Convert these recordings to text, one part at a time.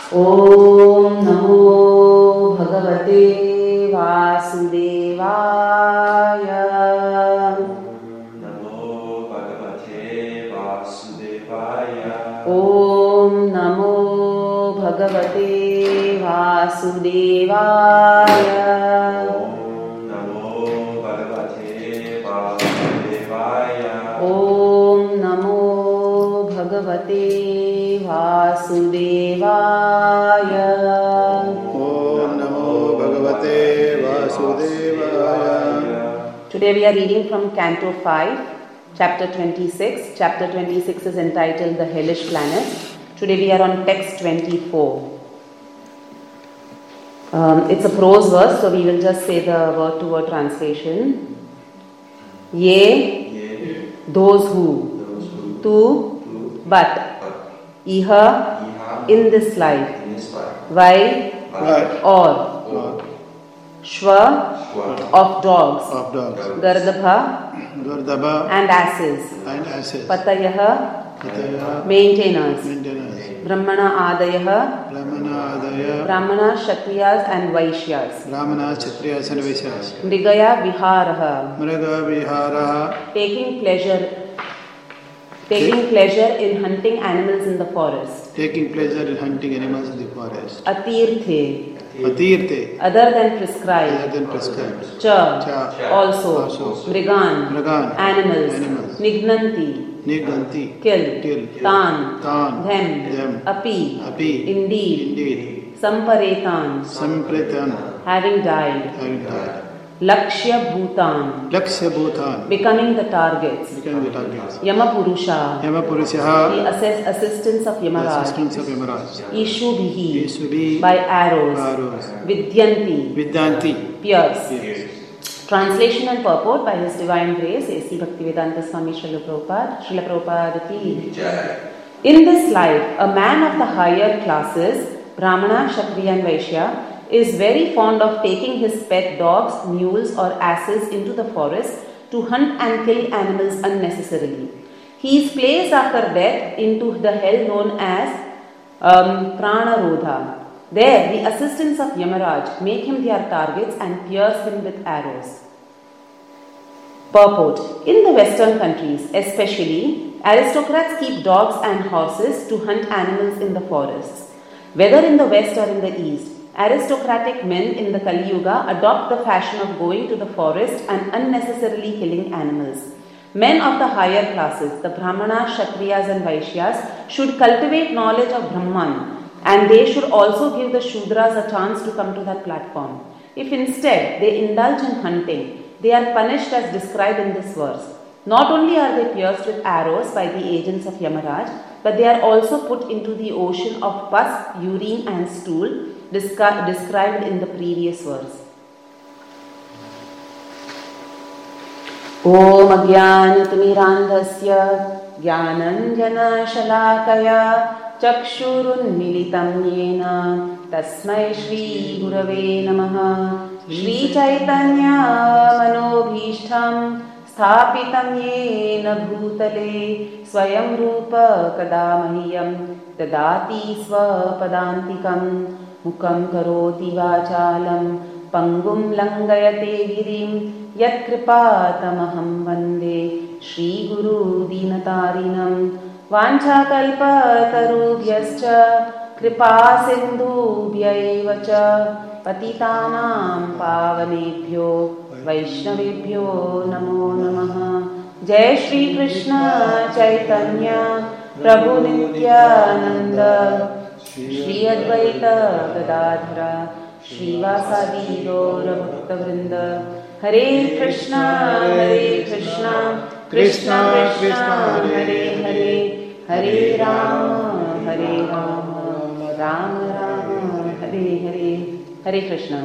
ॐ नमो भगवते वासुदेवाय। नमो भगवते वासुदेवाय। ॐ नमो भगवते वासुदेवाय। नमो भगवते वासुदेवाय। ॐ नमो भगवते वासुदेवाय। Om Namo Bhagavate Vasudevaya. Today we are reading from Canto 5, Chapter 26. Chapter 26 is entitled The Hellish Planets. Today we are on text 24. It's a prose verse, so we will just say the word-to-word translation. Ye, those who, tu, but, iha, in this life, vai, or, shva, of dogs, gardabha, and asses, patayaha, maintainers, brahmana adayah, brahmana kshatriyas and vaishyas, mrigaya viharaha, taking pleasure in hunting animals in the forest, atirthe, other than prescribed, cha, also, mrigan, animals, nignanti, kill, tan, them, api, indeed, samparetan, having died, lakshya bhutan, becoming the targets, yamapurusha, the assistants of Yamaraj, ishubhihi, by arrows, vidyanti, pierce. Translation and purport by His Divine Grace A.C. Bhaktivedanta Swami Srila Prabhupada ki. In this life, a man of the higher classes, Brahmana, Kshatriya and Vaishya, is very fond of taking his pet dogs, mules or asses into the forest to hunt and kill animals unnecessarily. He is placed after death into the hell known as Pranarodha. There, the assistants of Yamaraj make him their targets and pierce him with arrows. Purport. In the Western countries, especially, aristocrats keep dogs and horses to hunt animals in the forests. Whether in the West or in the East, aristocratic men in the Kali Yuga adopt the fashion of going to the forest and unnecessarily killing animals. Men of the higher classes, the Brahmanas, Kshatriyas and Vaishyas, should cultivate knowledge of Brahman, and they should also give the Shudras a chance to come to that platform. If instead they indulge in hunting, they are punished as described in this verse. Not only are they pierced with arrows by the agents of Yamaraj, but they are also put into the ocean of pus, urine and stool described in the previous verse. Om Ajnanatimirandhasya Jnananjana Shalakaya Chakshurunmilitam Yena Tasmai Shri Gurave Namaha. Shri Chaitanya Manobhishtham Sthapitam Yena Bhutale Swayam Rupa Kadamahyam Dadati Swapadantikam Mukam Karoti Vachalam Pangum Langayate Girim Yat Kripatamaham Vande Shri Guru Dinatarinam Vancha kalpatarubhyascha kripa sindhubhyaiva cha patitanam pavanebhyo vaishnavebhyo namo namaha. Jai Shri Krishna Chaitanya Prabhu Nityananda Shri Advaita Gadadhara Shri Vasadi Gaura Bhakta Vrinda. Hare Krishna Krishna Krishna Hare Hare Hare Rama Rama Rama Hare Hare. Hare Krishna.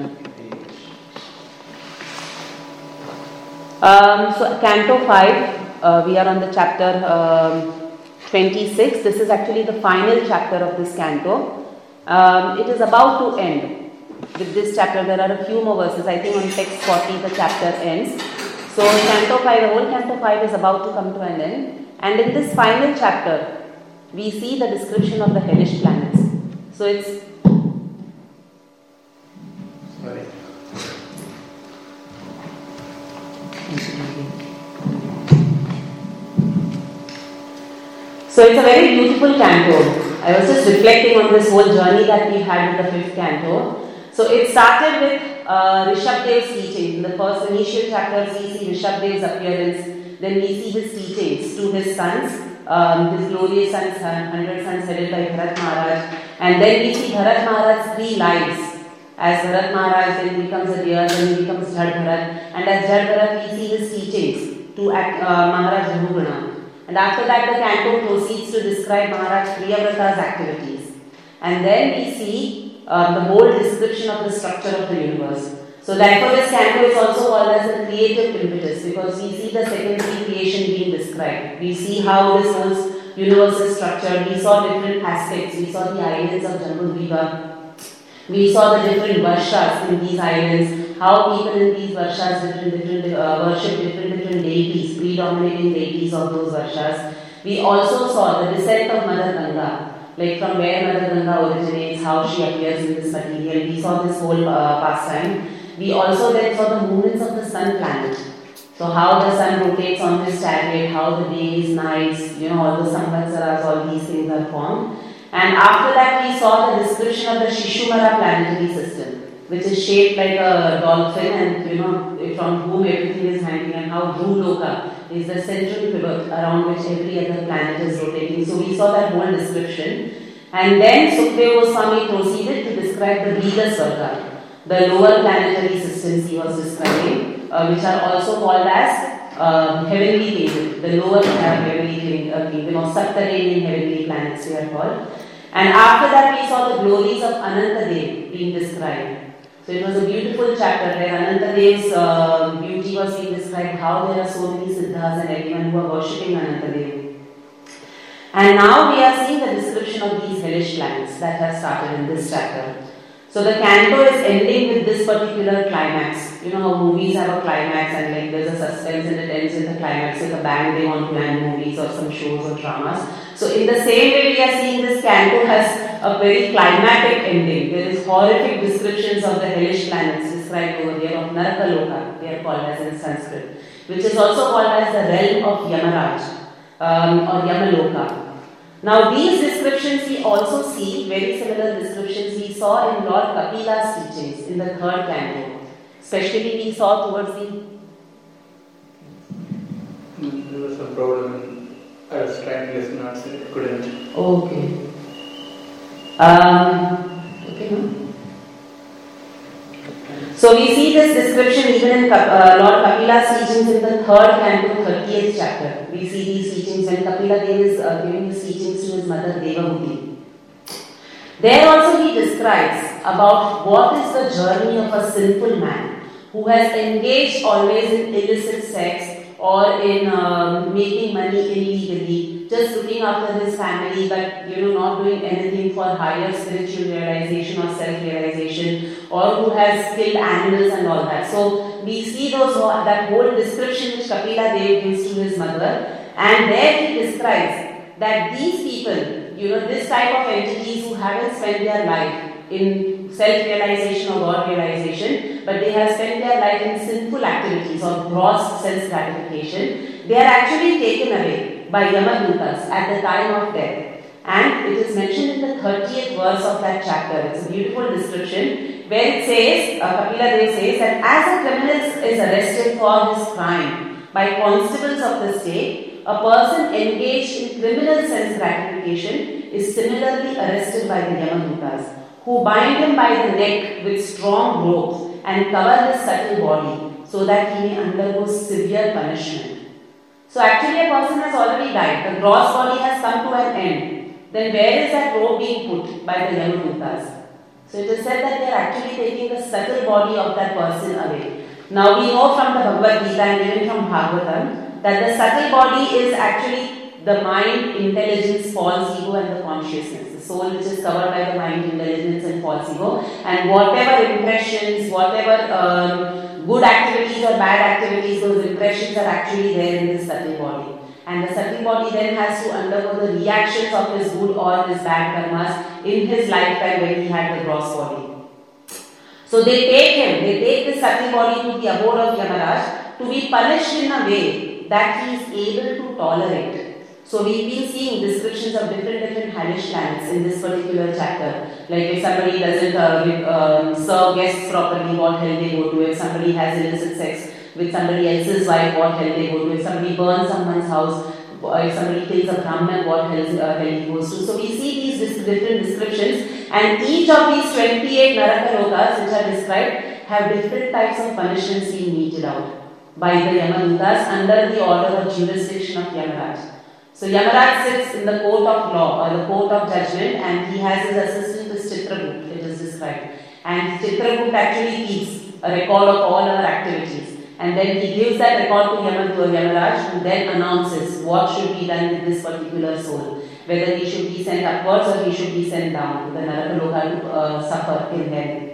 So Canto 5, we are on the chapter 26. This is actually the final chapter of this canto. It is about to end. With this chapter, there are a few more verses. I think on text 40 the chapter ends. So Canto 5, the whole Canto 5 is about to come to an end. And in this final chapter, we see the description of the hellish planets. So it's Sorry. So it's a very beautiful canto. I was just reflecting on this whole journey that we had with the fifth canto. So it started with Rishabdev's teaching. In the first initial chapters, we see Rishabdev's appearance. Then we see his teachings to his sons, his glorious sons, 100 sons headed by Bharat Maharaj. And then we see Bharat Maharaj's 3 lives. As Bharat Maharaj then becomes a deer, then he becomes Jad Bharat. And as Jad Bharat, we see his teachings to Maharaj Rahuguna. And after that, the canto proceeds to describe Maharaj Priyavrata's activities. And then we see the whole description of the structure of the universe. So therefore, this canto is also called as a creative impetus, because we see the secondary creation being described. We see how this whole universe is structured. We saw different aspects. We saw the islands of Jambudvipa. We saw the different varshas in these islands, how people in these varshas worship different deities, predominating deities of those varshas. We also saw the descent of Mother Ganga, like from where Mother Ganga originates, how she appears in this material. We saw this whole pastime. We also then saw the movements of the sun planet. So how the sun rotates on this chariot, how the days, nights, all the samvatsaras, all these things are formed. And after that, we saw the description of the Shishumara planetary system, which is shaped like a dolphin, and from whom everything is hanging, and how Dhruloka is the central pivot around which every other planet is rotating. So we saw that whole description. And then Sukadeva Goswami proceeded to describe the Brida Swarga, the lower planetary systems he was describing, which are also called as heavenly kingdom, the lower heavenly kingdom, or subterranean heavenly planets they are called. And after that, we saw the glories of Anantadev being described. So it was a beautiful chapter where Anantadev's beauty was being described, how there are so many siddhas and everyone who are worshipping Anantadev. And now we are seeing the description of these hellish planets that have started in this chapter. So the canto is ending with this particular climax. You know how movies have a climax and like there's a suspense and it ends with a climax with a bang, they want to land movies or some shows or dramas. So in the same way we are seeing this canto has a very climatic ending. There is horrific descriptions of the hellish planets described over here of Narakaloka, they are called as in Sanskrit, which is also called as the realm of Yamaraj or Yamaloka. Now these descriptions we also see, very similar descriptions we saw in Lord Kapila's teachings in the third canto. Especially we saw towards the... There was some problem. I was trying to listen, I couldn't. Okay. Okay, no? So we see this description even in Lord Kapila's teachings in the third canto, 30th chapter. We see these teachings when Kapila Dev is giving his teachings to his mother Devahuti. There also he describes about what is the journey of a sinful man who has engaged always in illicit sex or in making money illegally, just looking after his family but not doing anything for higher spiritual realization or self-realization, or who has killed animals and all that. So we see that whole description which Kapila Dev gives to his mother, and there he describes that these people, this type of entities who haven't spent their life in self-realization or God-realization, but they have spent their life in sinful activities or gross sense-gratification, they are actually taken away by Yamadutas at the time of death. And it is mentioned in the 30th verse of that chapter. It's a beautiful description where it says, Kapila Dev says that as a criminal is arrested for his crime by constables of the state, a person engaged in criminal sense gratification is similarly arrested by the Yamadutas, who bind him by the neck with strong ropes and cover his subtle body so that he may undergo severe punishment. So actually a person has already died, the gross body has come to an end. Then where is that rope being put by the Yamadutas? So it is said that they are actually taking the subtle body of that person away. Now we know from the Bhagavad Gita and even from Bhagavatam that the subtle body is actually the mind, intelligence, false ego and the consciousness. The soul which is covered by the mind, intelligence and false ego, and whatever impressions, whatever good activities or bad activities, those impressions are actually there in this subtle body. and the subtle body then has to undergo the reactions of his good or his bad karmas in his lifetime when he had the gross body. So they take the subtle body to the abode of Yamaraj to be punished in a way that he is able to tolerate. So we've been seeing descriptions of different hellish planets in this particular chapter. Like if somebody doesn't serve guests properly, what hell they go to. If somebody has illicit sex with somebody else's wife, what hell they go to. If somebody burns someone's house, if somebody kills a Brahman, what hell he goes to. So we see these different descriptions, and each of these 28 Naraka Lokas which are described have different types of punishments being meted out by the Yamadutas under the order of jurisdiction of Yamaraj. So Yamaraj sits in the court of law or the court of judgment, and he has his assistant as Chitragut, it is described. And Chitragut actually keeps a record of all our activities. And then he gives that record to Yamaraj, who then announces what should be done with this particular soul. Whether he should be sent upwards or he should be sent down to the Narakaloka to suffer in hell.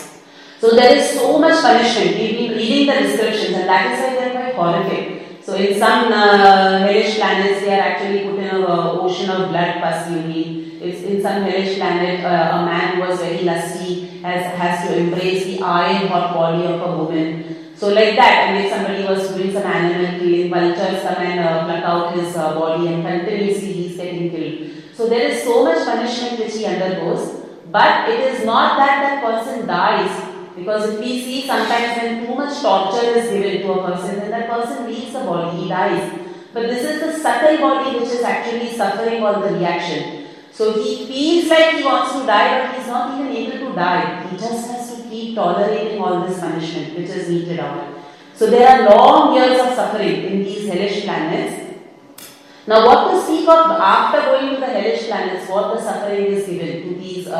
So there is so much punishment. We've been reading the descriptions, and that is why they are quite horrific. So in some hellish planets, they are actually put in an ocean of blood, pus, urine. If in some hellish planet, a man who was very lusty has to embrace the iron hot body of a woman. So like that, and if somebody was doing some animal killing, vultures come and pluck out his body, and continuously he is getting killed. So there is so much punishment which he undergoes, but it is not that person dies. Because if we see sometimes when too much torture is given to a person, then that person leaves the body, he dies. But this is the subtle body which is actually suffering all the reaction. So he feels like he wants to die, but he is not even able to die. He just has to keep tolerating all this punishment which is meted out. So there are long years of suffering in these hellish planets. Now what to speak of after going to the hellish planets, what the suffering is given to these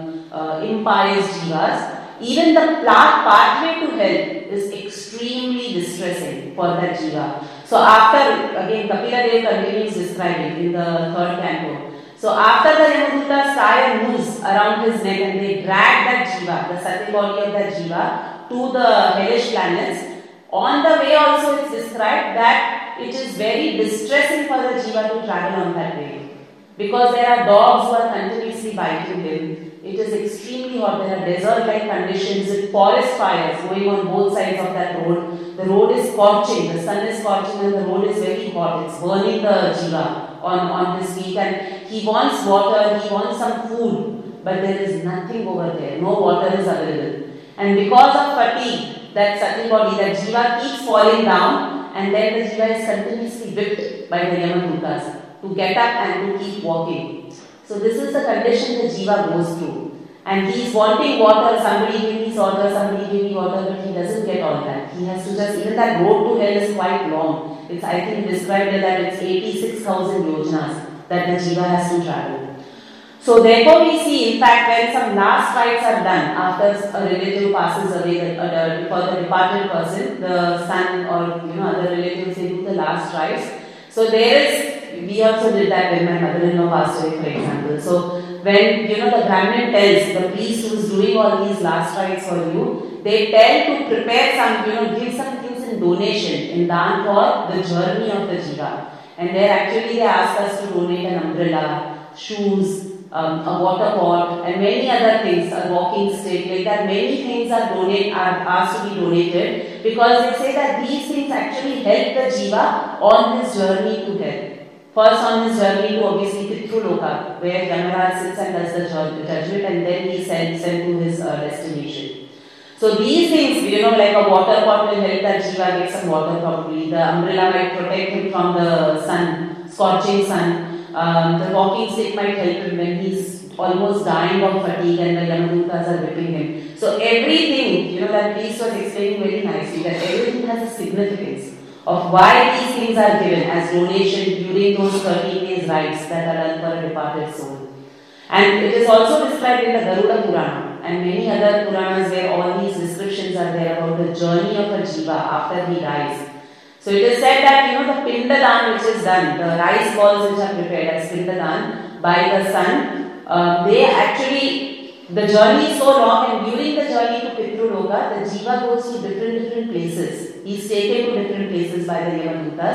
impious jivas. Even the pathway to hell is extremely distressing for that jiva. So after, again Kapila Dev continues describing in the 3rd canto. So after the Yamadutas tie a noose around his neck and they drag that jiva, the subtle body of that jiva, to the hellish planets, on the way also it's described that it is very distressing for the jiva to travel on that way. Because there are dogs who are continuously biting him. It is extremely hot. There are desert-like conditions with forest fires going on both sides of that road. The road is scorching, the sun is scorching, and the road is very hot. It's burning the jiva on his feet, and he wants water, he wants some food, but there is nothing over there. No water is available. And because of fatigue, that subtle body, that jiva keeps falling down, and then the jiva is continuously whipped by the Yamadutas to get up and to keep walking. So this is the condition the jiva goes through. And he is wanting water, somebody give me water, somebody give me water, but he doesn't get all that. He has to just, even that road to hell is quite long. It's, I think, described that it's 86,000 yojanas that the jiva has to travel. So therefore we see, in fact, when some last rites are done after a relative passes away, for the departed person, the son or other relatives, they do the last rites. So there is, we also did that when my mother-in-law passed away, for example. So when the Brahmin tells the priest who is doing all these last rites for you, they tell to prepare some, give some things in donation, in dan for the journey of the jiva. And there actually they ask us to donate an umbrella, shoes, a water pot, and many other things, a walking stick, like that. Many things are asked to be donated because they say that these things actually help the jiva on his journey to hell. First on his journey to obviously Pitruloka, where Yamaraj sits and does the judgment, and then he sent to his destination. So these things, like a water pot will help that jiva get some water probably. The umbrella might protect him from the sun, scorching sun. The walking stick might help him when he's almost dying of fatigue and the Yamadutas are whipping him. So everything, that priest was explaining very nicely, that everything has a significance of why these things are given as donation during those 13 days rites that are done for a departed soul. And it is also described in the Garuda Purana and many other Puranas where all these descriptions are there about the journey of a jiva after he dies. So it is said that the Pindadan which is done, the rice balls which are prepared as Pindadan by the sun, they actually, the journey is so long, and during the journey to Pitruloka, the jiva goes to different places. He is taken to different places by the Yamadutas,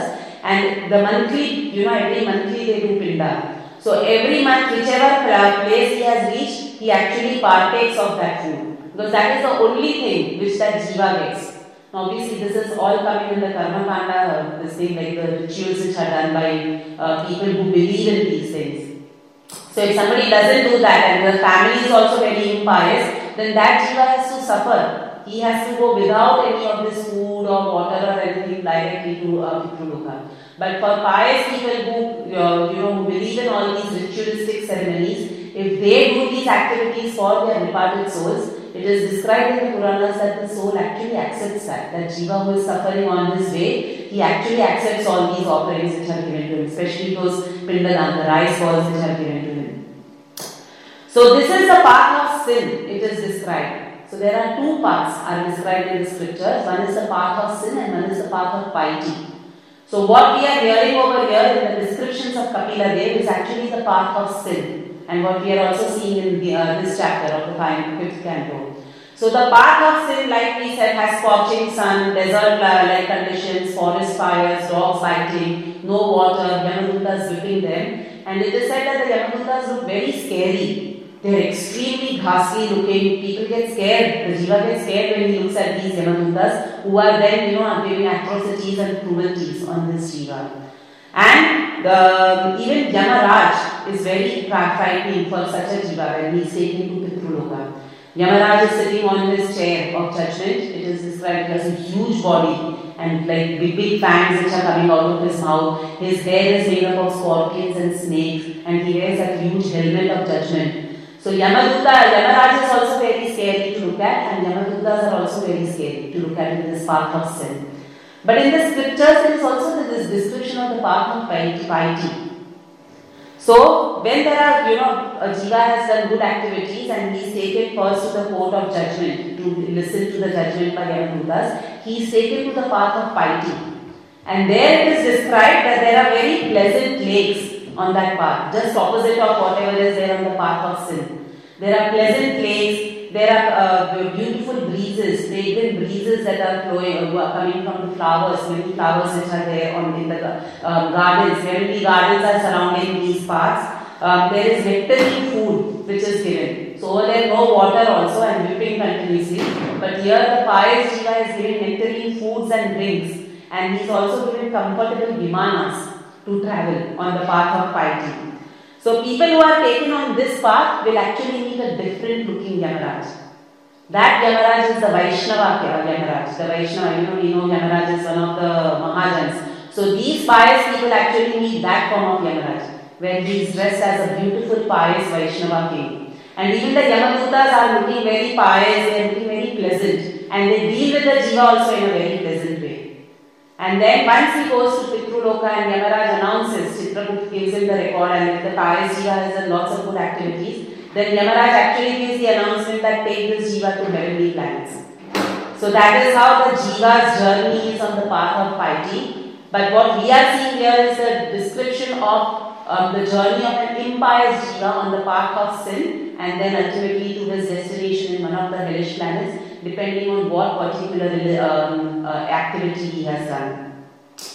and the monthly, every monthly they do pinda. So every month, whichever place he has reached, he actually partakes of that food, because that is the only thing which that jiva gets. Now obviously this is all coming in the karma kanda, this thing like the rituals which are done by people who believe in these things. So if somebody doesn't do that and the family is also very impious, then that jiva has to suffer. He has to go without any of this food or water or anything directly to Pitraloka. But for pious people who believe in all these ritualistic ceremonies, if they do these activities for their departed souls, it is described in the Puranas that the soul actually accepts that. That jiva who is suffering on this way, he actually accepts all these offerings which are given to him, especially those pindadan, the rice balls which are given to him. So this is the path of sin, it is described. So there are two paths are described in the scriptures. One is the path of sin and one is the path of piety. So what we are hearing over here in the descriptions of Kapila Dev is actually the path of sin. And what we are also seeing in this chapter of the 5th canto. So the path of sin, like we said, has scorching sun, desert-like conditions, forest fires, dogs biting, no water, Yamadutas whipping them. And it is said that the Yamadutas look very scary. They are extremely ghastly looking. People get scared. The jiva gets scared when he looks at these Yamadutas, who are then, giving atrocities and cruelties on this jiva. And even Yamaraj is very frightening for such a jiva when he is taken to Pitraloka. Yamaraj is sitting on his chair of judgment. It is described as a huge body and like big fangs which are coming out of his mouth. His hair is made up of scorpions and snakes, and he wears a huge helmet of judgment. So Yamaraj is also very scary to look at, and Yamadutas are also very scary to look at in this path of sin. But in the scriptures, there is also this description of the path of piety. So, when there are, a jiva has done good activities and he is taken first to the court of judgment to listen to the judgment by Yamadutas, he is taken to the path of piety. And there it is described that there are very pleasant lakes on that path, just opposite of whatever is there on the path of sin. There are pleasant lakes. There are beautiful breezes, fragrant breezes that are flowing, coming from the flowers, many flowers which are there in the gardens. Many gardens are surrounding these paths. There is nectarine food which is given. So over there no water also and whipping continuously. But here the pious jiva is giving nectarine foods and drinks, and he is also given comfortable vimanas to travel on the path of piety. So people who are taken on this path will actually meet a different looking Yamaraj. That Yamaraj is the Vaishnava Yamaraj. The Vaishnava, we know Yamaraj is one of the Mahajans. So these pious people actually meet that form of Yamaraj, where he is dressed as a beautiful pious Vaishnava king. And even the Yamadutas are looking very pious, they are looking very pleasant, and they deal with the jiva also in a very pleasant way. And then once he goes to Pitraloka and Yamaraj announces, Chitragut gives him the record, and if the pious jiva has done lots of good activities, then Yamaraj actually gives the announcement that take this jiva to heavenly planets. So that is how the jiva's journey is on the path of piety. But what we are seeing here is the description of the journey of an impious jiva on the path of sin, and then ultimately to his destination in one of the hellish planets, depending on what particular activity he has done.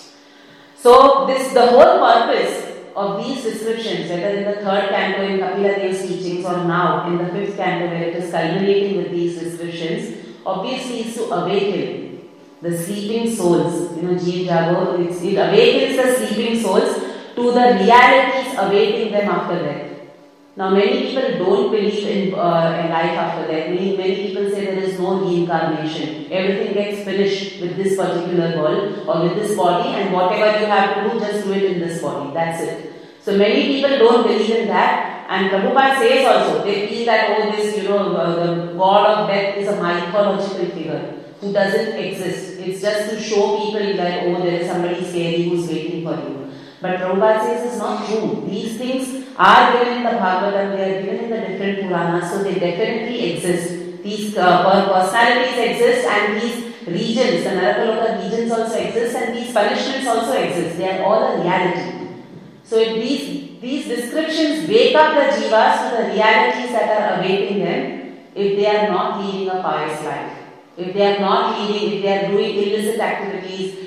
So the whole purpose of these descriptions, whether in the 3rd canto in Kapila Dev's teachings or now in the 5th canto where it is culminating with these descriptions, obviously is to awaken the sleeping souls. Jeev Jago, it awakens the sleeping souls to the realities awaiting them after death. Now many people don't believe in life after death. Many people say there is no reincarnation. Everything gets finished with this particular world or with this body, and whatever you have to do, just do it in this body. That's it. So many people don't believe in that, and Prabhupada says also, they feel that the god of death is a mythological figure who doesn't exist. It's just to show people that there is somebody scary who's waiting for you. But Prabhupada says it's not true. These things are given in the Bhagavatam, they are given in the different Puranas, so they definitely exist. These personalities exist, and these regions, the Narakaloka regions also exist, and these punishments also exist. They are all a reality. So if these descriptions wake up the jivas to the realities that are awaiting them, if they are not leading a pious life, if they are doing illicit activities,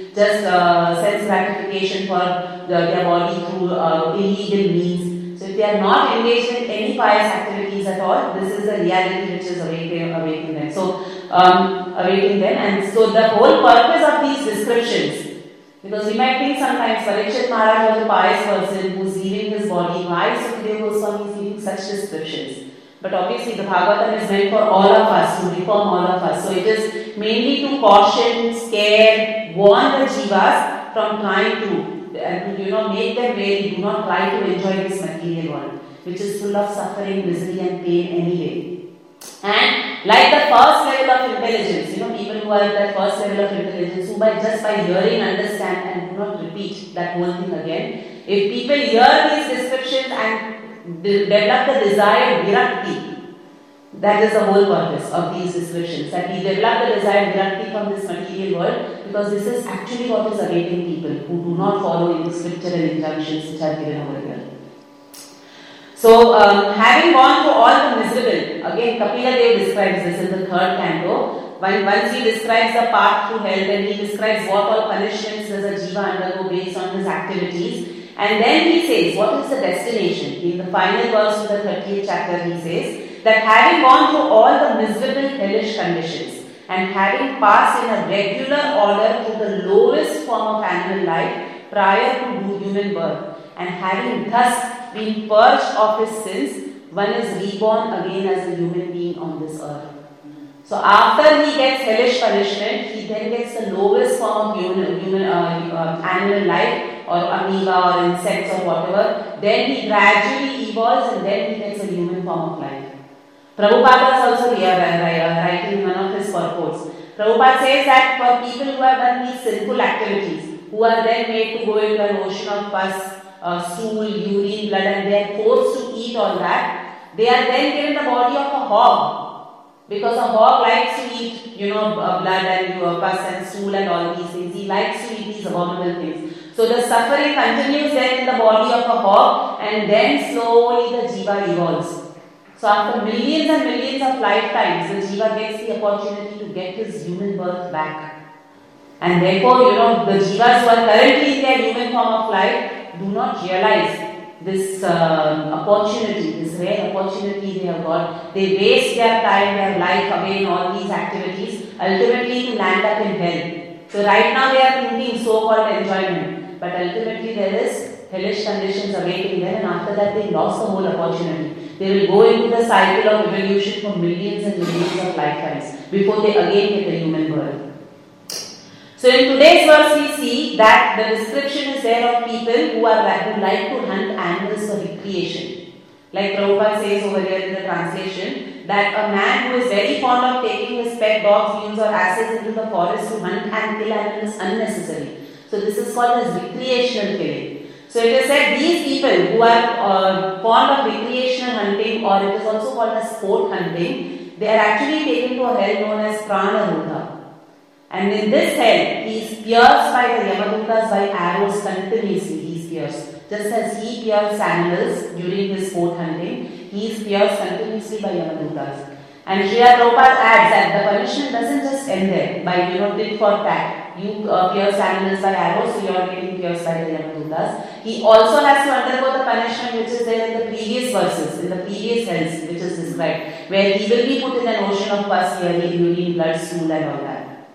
just sense gratification for their body through illegal means. So if they are not engaged in any pious activities at all, this is the reality which is awaiting them. So awaiting them, and so the whole purpose of these descriptions. Because we might think sometimes Parikshit Maharaj was a pious person who is leaving his body. Why Sukadeva Goswami is giving such descriptions? But obviously the Bhagavatam is meant for all of us, to reform all of us. So it is mainly to caution, scare, warn the jivas from trying to, make them really do not try to enjoy this material world, which is full of suffering, misery and pain anyway. And like the first level of intelligence, people who are at that first level of intelligence, who just by hearing understand and do not repeat that whole thing again. If people hear these descriptions and develop the desired virakti, that is the whole purpose of these descriptions, that we develop the desired virakti from this material world, because this is actually what is awaiting people who do not follow in the scriptural injunctions which are given over here. So, having gone through all the miserable, again Kapila Dev describes this in the third canto. Once he describes the path to hell, then he describes what all punishments does a jiva undergo based on his activities. And then he says, what is the destination? In the final verse of the 30th chapter, he says that having gone through all the miserable hellish conditions and having passed in a regular order through the lowest form of animal life prior to human birth, and having thus been purged of his sins, one is reborn again as a human being on this earth. So after he gets hellish punishment, he then gets the lowest form of animal life, or amoeba or insects or whatever. Then he gradually evolves and then he gets a human form of life. Prabhupada is also here writing one of his purports. Prabhupada says that for people who have done these sinful activities, who are then made to go into an ocean of pus, stool, urine, blood, and they are forced to eat all that, they are then given the body of a hog. Because a hog likes to eat, blood and pus and stool and all these things. He likes to eat these abominable things. So the suffering continues then in the body of a hog, and then slowly the jiva evolves. So after millions and millions of lifetimes, the jiva gets the opportunity to get his human birth back. And therefore, the jivas who are currently in their human form of life do not realize this opportunity, this rare opportunity they have got. They waste their time, their life away in all these activities, ultimately to land up in hell. So right now they are thinking so-called enjoyment, but ultimately there is hellish conditions awaiting them, and after that they lost the whole opportunity. They will go into the cycle of evolution for millions and millions of lifetimes before they again get a human birth. So in today's verse we see that the description is there of people who like to hunt animals for recreation. Like Prabhupada says over here in the translation, that a man who is very fond of taking his pet dogs, mules or asses into the forest to hunt and kill animals unnecessarily. So this is called as recreational killing. So it is said these people who are fond of recreational hunting, or it is also called as sport hunting, they are actually taken to a hell known as Prana-Rudha. And in this hell, he is pierced by the Yamadutas by arrows continuously. He is pierced. Just as he pierced animals during his sport hunting, he is pierced continuously by Yamadutas. And Srila Prabhupada adds that the punishment doesn't just end there by tit for tat. You pierce animals by arrows, so you are getting pierced by the Yamadutas. He also has to undergo the punishment which is there in the previous verses, in the previous hells which is described, where he will be put in an ocean of pus, urine, blood, stool and all that.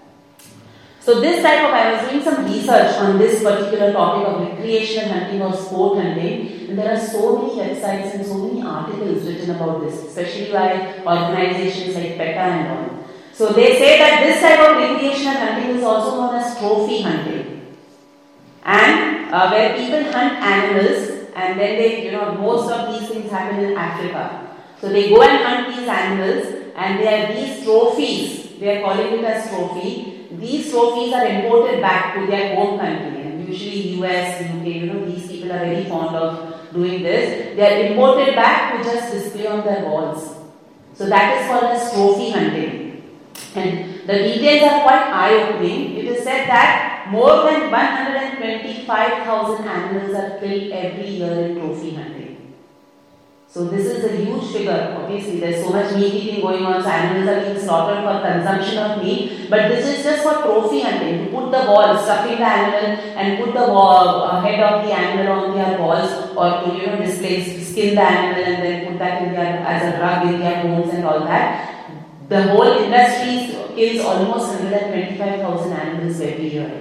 So this type of, I was doing some research on this particular topic of recreational hunting or sport hunting, and there are so many websites and so many articles written about this, especially by organizations like PETA and all. So they say that this type of recreational hunting is also known as trophy hunting, and where people hunt animals, and then they, most of these things happen in Africa. So they go and hunt these animals, and they are these trophies. They are calling it as trophy. These trophies are imported back to their home country, and usually US, UK, these people are very fond of doing this. They are imported back to just display on their walls. So that is called as trophy hunting. And the details are quite eye-opening. It is said that more than 125,000 animals are killed every year in trophy hunting. So this is a huge figure. Obviously, there's so much meat eating going on, so animals are being slaughtered for consumption of meat. But this is just for trophy hunting. To put the ball, stuffing the animal, and put the head of the animal on their walls, or to display, skin the animal, and then put that in their as a drug in their homes and all that. The whole industry kills almost 125,000 animals every year.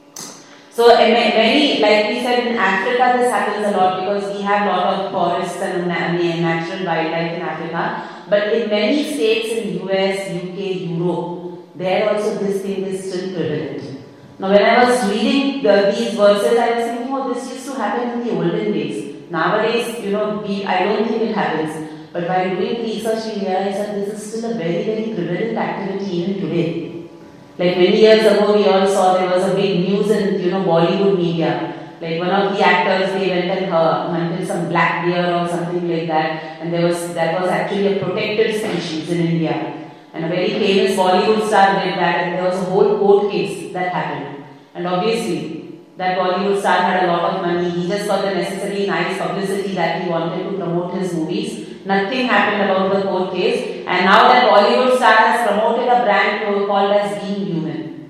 So many, like we said, in Africa this happens a lot because we have a lot of forests and natural wildlife in Africa. But in many states in US, UK, Europe, there also this thing is still prevalent. Now when I was reading these verses, I was thinking, oh, this used to happen in the olden days. Nowadays, I don't think it happens. But while doing research, we realized that this is still a very, very prevalent activity even today. Like many years ago, we all saw there was a big news in Bollywood media. Like one of the actors, they went and hunted some black deer or something like that, and that was actually a protected species in India. And a very famous Bollywood star did that, and there was a whole court case that happened. And obviously, that Bollywood star had a lot of money. He just got the necessary nice publicity that he wanted to promote his movies. Nothing happened about the court case, and now that Bollywood star has promoted a brand called as Being Human.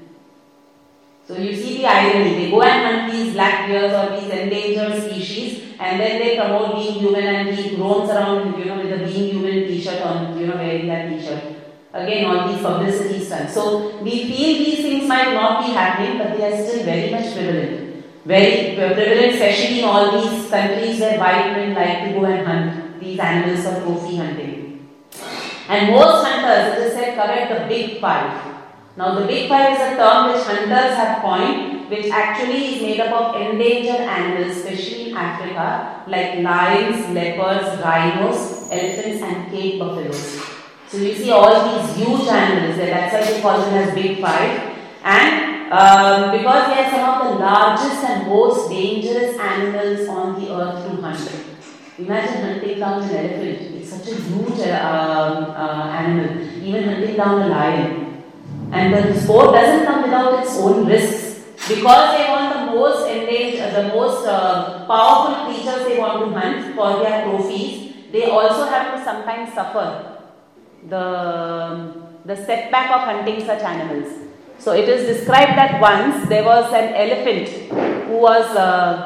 So you see the irony, they go and hunt these black deers or these endangered species, and then they promote Being Human, and he roams around with the Being Human t-shirt on, wearing that t-shirt. Again, all these publicity stunts. So we feel these things might not be happening, but they are still very much prevalent. Very prevalent, especially in all these countries where white men like to go and hunt these animals for trophy hunting. And most hunters, as I said, cover the big five. Now the big five is a term which hunters have coined, which actually is made up of endangered animals, especially in Africa, like lions, leopards, rhinos, elephants and Cape buffaloes. So you see all these huge animals, that's why they call them as big five. And because they are some of the largest and most dangerous animals on the earth to hunt. Imagine hunting down an elephant. It's such a huge animal. Even hunting down a lion. And the sport doesn't come without its own risks. Because they want the most endangered, the most powerful creatures they want to hunt for their trophies, they also have to sometimes suffer the setback of hunting such animals. So it is described that once there was an elephant who was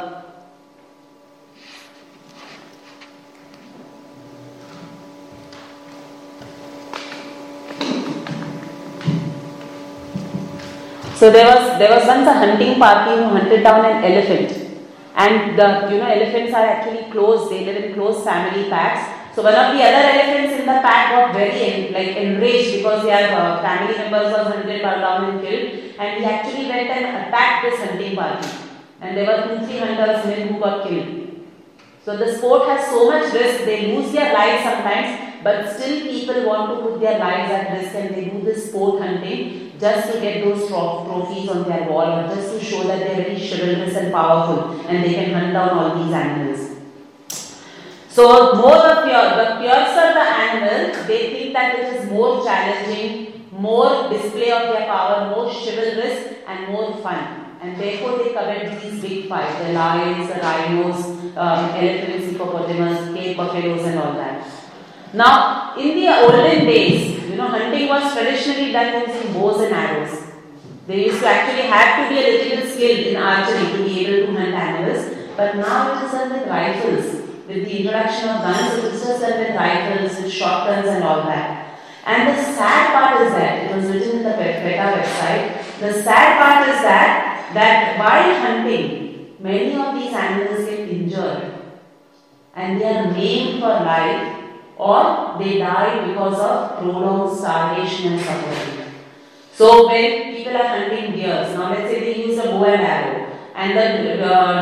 So there was once a hunting party who hunted down an elephant, and the elephants are actually close. They live in close family packs. So one of the other elephants in the pack got very enraged because their family members was hunted down and killed, and he actually went and attacked this hunting party. And there were 2-3 hunters who got killed. So the sport has so much risk. They lose their lives sometimes, but still people want to put their lives at risk, and they do this sport hunting just to get those trophies on their wall, or just to show that they are very chivalrous and powerful and they can hunt down all these animals. So the fiercer the animal, they think that it is more challenging, more display of their power, more chivalrous and more fun. And therefore they covet these big five, the lions, the rhinos, elephants, hippopotamus, Cape buffaloes and all that. Now, in the olden days, hunting was traditionally done using bows and arrows. They used to actually have to be a little bit skilled in archery to be able to hunt animals. But now it is done with rifles. With the introduction of guns, it is just done with rifles, with shotguns and all that. And the sad part is that, it was written in the PETA website, the sad part is that while hunting, many of these animals get injured. And they are maimed for life, or they die because of prolonged starvation and suffering. So when people are hunting deers, now let's say they use a bow and arrow, and the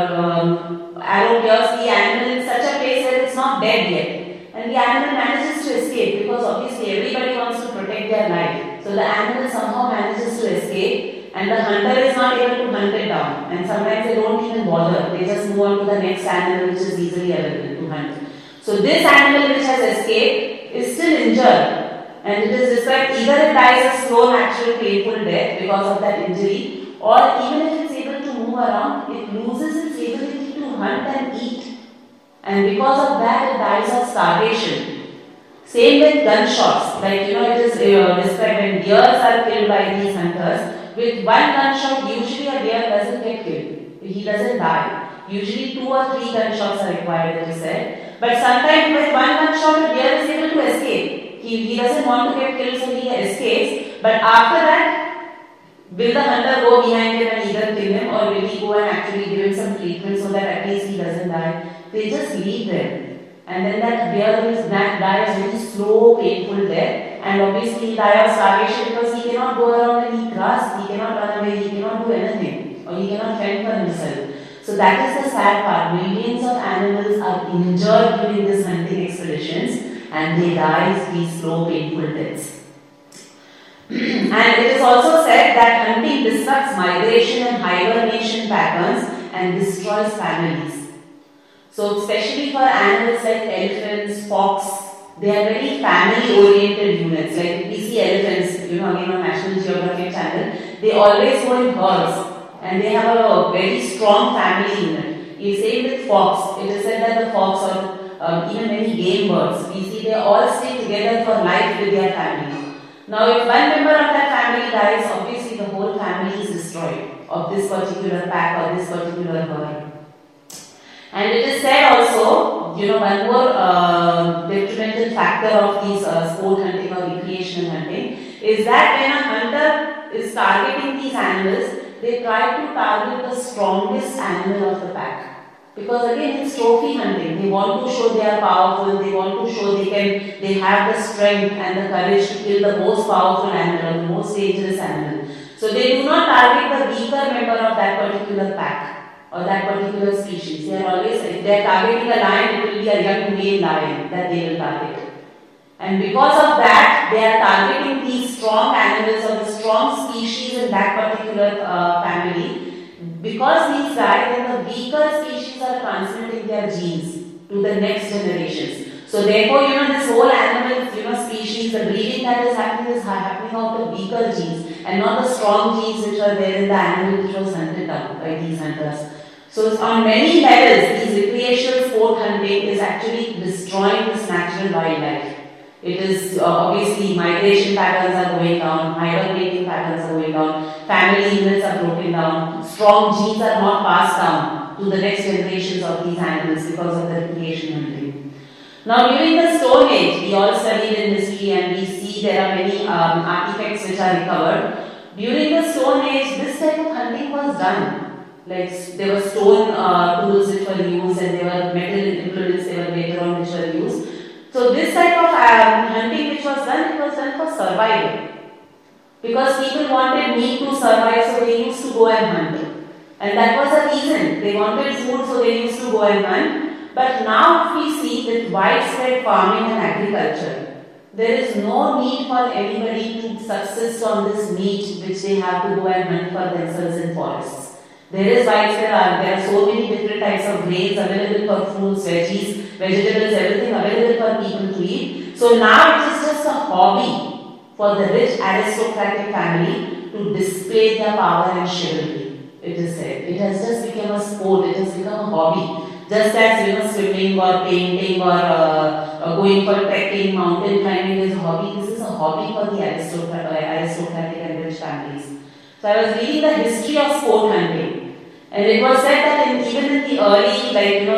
arrow pierces the animal in such a place where it's not dead yet, and the animal manages to escape, because obviously everybody wants to protect their life. So the animal somehow manages to escape, and the hunter is not able to hunt it down, and sometimes they don't even bother, they just move on to the next animal which is easily available to hunt. So this animal which has escaped is still injured, and it is described either it dies a slow, natural, painful death because of that injury, or even if it's able to move around, it loses its ability to hunt and eat. and because of that it dies of starvation. Same with gunshots, like it is described when deers are killed by these hunters. With one gunshot, usually a deer doesn't get killed. He doesn't die. Usually 2 or 3 gunshots are required, it is said. But sometimes with one gunshot, a deer is able to escape. He doesn't want to get killed, so he escapes. But after that, will the hunter go behind him and either kill him, or will he go and actually give him some treatment so that at least he doesn't die? They just leave them. And then that deer will die a very slow, painful death. And obviously he die of starvation because he cannot go around and eat grass, he cannot run away, he cannot do anything, or he cannot fend for himself. So that is the sad part. Millions of animals are injured during these hunting expeditions and they die these slow, painful deaths. And it is also said that hunting disrupts migration and hibernation patterns and destroys families. So especially for animals like elephants, fox, they are very family-oriented units. Like if we see elephants, again on National Geographic Channel, they always go in herds and they have a very strong family unit. You say with fox, it is said that the fox or even many game birds, we see they all stay together for life with their family. Now if one member of that family dies, obviously the whole family is destroyed of this particular pack or this particular herd. And it is said also, one more detrimental factor of these sport hunting or recreational hunting is that when a hunter is targeting these animals, they try to target the strongest animal of the pack. Because again, it's trophy hunting. They want to show they are powerful. They want to show they have the strength and the courage to kill the most powerful animal, the most dangerous animal. So they do not target the weaker member of that particular pack or that particular species. They are always, if they are targeting a lion, it will be a young male lion that they will target. And because of that, they are targeting these strong animals or the strong species in that particular family. Because these die, then the weaker species are transmitting their genes to the next generations. So therefore, this whole animal, species, the breeding that is happening out of weaker genes and not the strong genes which are there in the animal which was hunted down by these hunters. So on many levels, these recreational sport hunting is actually destroying this natural wildlife. It is obviously migration patterns are going down, hibernating patterns are going down, family units are broken down, strong genes are not passed down to the next generations of these animals because of the recreation hunting. Now during the Stone Age, we all studied in history and we see there are many artifacts which are recovered. During the Stone Age, this type of hunting was done. Like there were stone tools which were used and there were metal implements they were later on which were used. So this type of hunting which was done, it was done for survival. Because people wanted meat to survive, so they used to go and hunt. And that was the reason. They wanted food, so they used to go and hunt. But now if we see with widespread farming and agriculture, there is no need for anybody to subsist on this meat which they have to go and hunt for themselves in forests. There is widespread, there are so many different types of grains available for fruits, veggies, vegetables, everything available for people to eat. So now it is just a hobby for the rich aristocratic family to display their power and chivalry. It is said. It has just become a sport, it has become a hobby. Just as swimming or painting or going for trekking, mountain climbing is a hobby. This is a hobby for the aristocratic and rich families. So I was reading the history of sport hunting, and it was said that even in the early,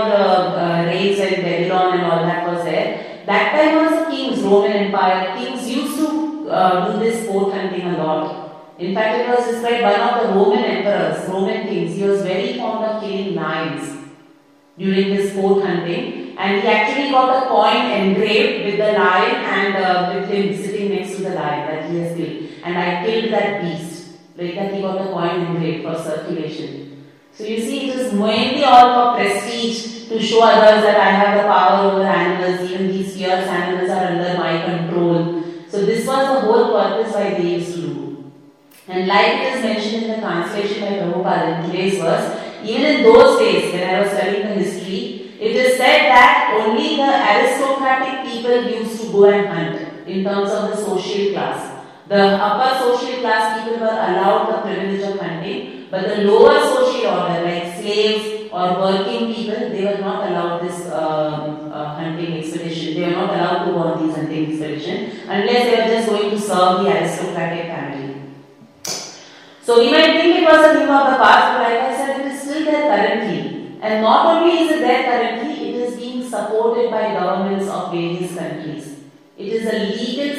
the raids and Babylon and all that was there. That time was the king's Roman Empire. Kings used to do this sport hunting a lot. In fact, it was described one of the Roman emperors, Roman kings. He was very fond of killing lions during his sport hunting, and he actually got a coin engraved with the lion and with him sitting next to the lion that he has killed. And I killed that beast. Like that, he got a coin engraved for circulation. So you see, it is mainly all for prestige to show others that I have the power over animals. Even these fierce animals are under my control. So this was the whole purpose why they used to do. And like it is mentioned in the translation by Prabhupada in today's verse, even in those days when I was studying the history, it is said that only the aristocratic people used to go and hunt in terms of the social class. The upper social class people were allowed the privilege of hunting, but the lower social order like slaves or working people, they were not allowed this hunting expedition. They were not allowed to go on these hunting expeditions unless they were just going to serve the aristocratic family. So we might think it was a thing of the past, but like I said, it is still there currently. And not only is it there currently, it is being supported by governments of various countries. It is a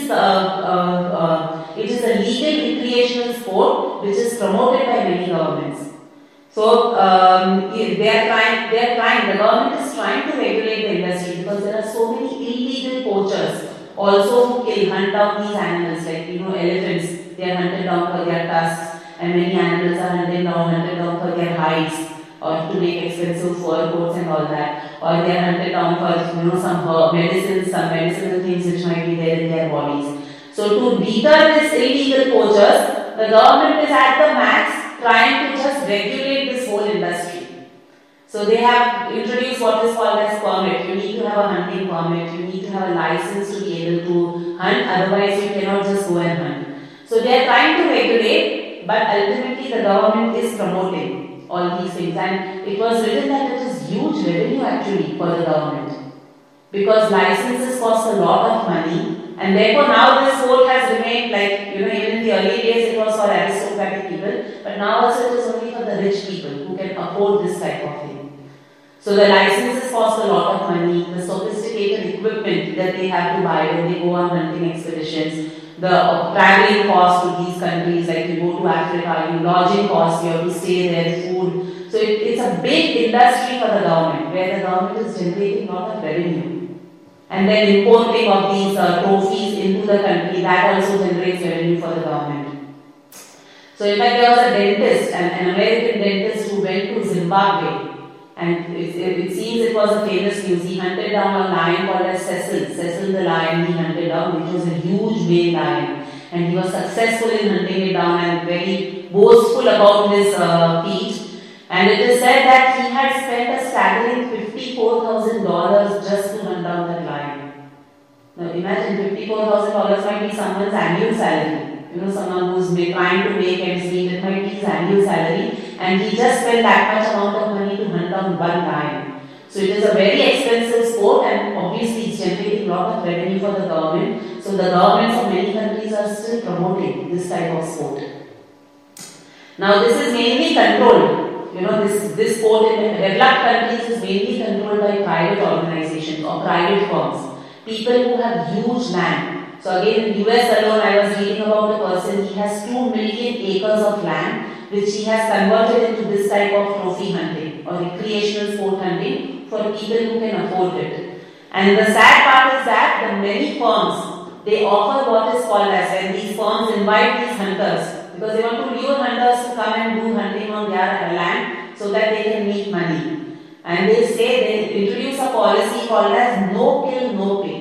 legal recreational sport which is promoted by many governments. So they are trying. The government is trying to regulate the industry because there are so many illegal poachers also who hunt down these animals, like elephants. They are hunted down for their tusks. And many animals are hunted down for their hides or to make expensive fur coats and all that, or they are hunted down for some medicinal things which might be there in their bodies. So to deter these illegal poachers, the government is at the max trying to just regulate this whole industry. So they have introduced what is called as permit. You need to have a hunting permit. You need to have a license to be able to hunt. Otherwise, you cannot just go and hunt. So they are trying to regulate. But ultimately the government is promoting all these things, and it was written that it is huge revenue actually for the government because licenses cost a lot of money, and therefore now this sport has remained like even in the early days it was for aristocratic people, but now also it is only for the rich people who can afford this type of thing. So the licenses cost a lot of money, the sophisticated equipment that they have to buy when they go on hunting expeditions, the traveling cost to these countries, like you go to Africa, you lodging costs, you have to stay there, food. So it's a big industry for the government, where the government is generating a lot of revenue. And then importing of these trophies into the country, that also generates revenue for the government. So in fact, there was a dentist, an American dentist who went to Zimbabwe. And it seems it was a famous news. He hunted down a lion called as Cecil. Cecil the lion he hunted down, which was a huge male lion. And he was successful in hunting it down and very boastful about his feat. And it is said that he had spent a staggering $54,000 just to hunt down that lion. Now imagine $54,000 might be someone's annual salary. Someone who's trying to make ends meet, it might be his annual salary. And he just spent that much amount of money to hunt down one lion. So it is a very expensive sport, and obviously it's generating a lot of revenue for the government. So the governments of many countries are still promoting this type of sport. Now this is mainly controlled. This sport in developed countries is mainly controlled by private organizations or private firms. People who have huge land. So again in US alone, I was reading about a person, he has 2 million acres of land which he has converted into this type of trophy hunting or recreational sport hunting for people who can afford it. And the sad part is that the many firms, they offer what is called as, when these firms invite these hunters, because they want to lure hunters to come and do hunting on their land so that they can make money. And they introduce a policy called as no kill, no pay.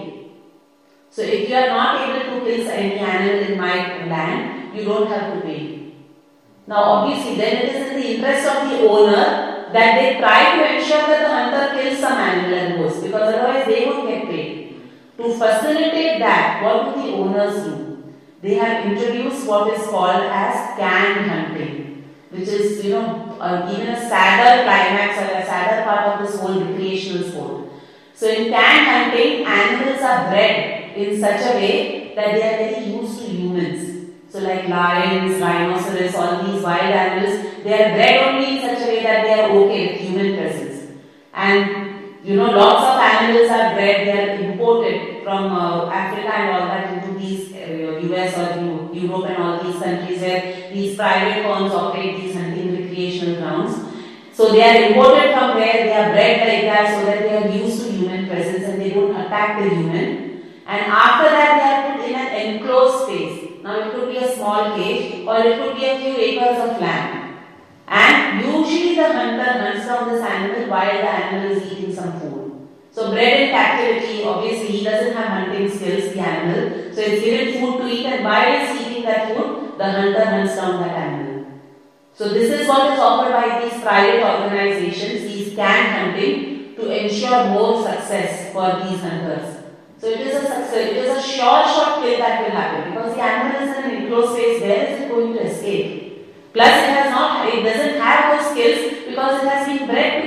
So if you are not able to kill any animal in my land, you don't have to pay. Now obviously then it is in the interest of the owner that they try to ensure that the hunter kills some animal and goes, because otherwise they won't get paid. To facilitate that, what do the owners do? They have introduced what is called as canned hunting, which is even a sadder climax or a sadder part of this whole recreational sport. So in canned hunting, animals are bred in such a way that they are very used to humans. So like lions, rhinoceros, all these wild animals, they are bred only in such a way that they are okay with human presence. And lots of animals are bred, they are imported from Africa and all that into these US or Europe and all these countries where these private firms operate these hunting recreational grounds. So they are imported from there, they are bred like that so that they are used to human presence and they don't attack the human. And after that they are put in an enclosed space. Now it could be a small cage or it could be a few acres of land. And usually the hunter hunts down this animal while the animal is eating some food. So bred in captivity, obviously he doesn't have hunting skills, the animal. So it's given food to eat, and while it's eating that food, the hunter hunts down that animal. So this is what is offered by these private organizations, these canned hunting, to ensure more success for these hunters. So it is a success, it is a sure shot kill that will happen, because the animal is in an enclosed space. Where is it going to escape? Plus it doesn't have those skills because it has been bred to be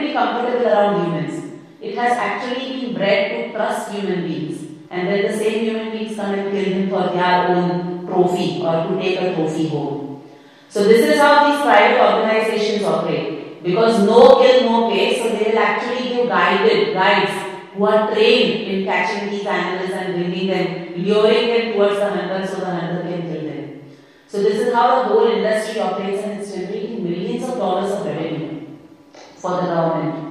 be comfortable around humans. It has actually been bred to trust human beings. And then the same human beings come and kill him for their own trophy or to take a trophy home. So this is how these private organizations operate. Because no kill, no pay, so they will actually give guides who are trained in catching these animals and bringing them, luring them towards the hunter so the hunter can kill them. So this is how the whole industry operates, and it's generating millions of dollars of revenue for the government.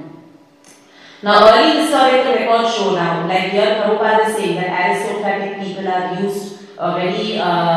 Now, early historical records show now, like here Prabhupada is saying that aristocratic people are very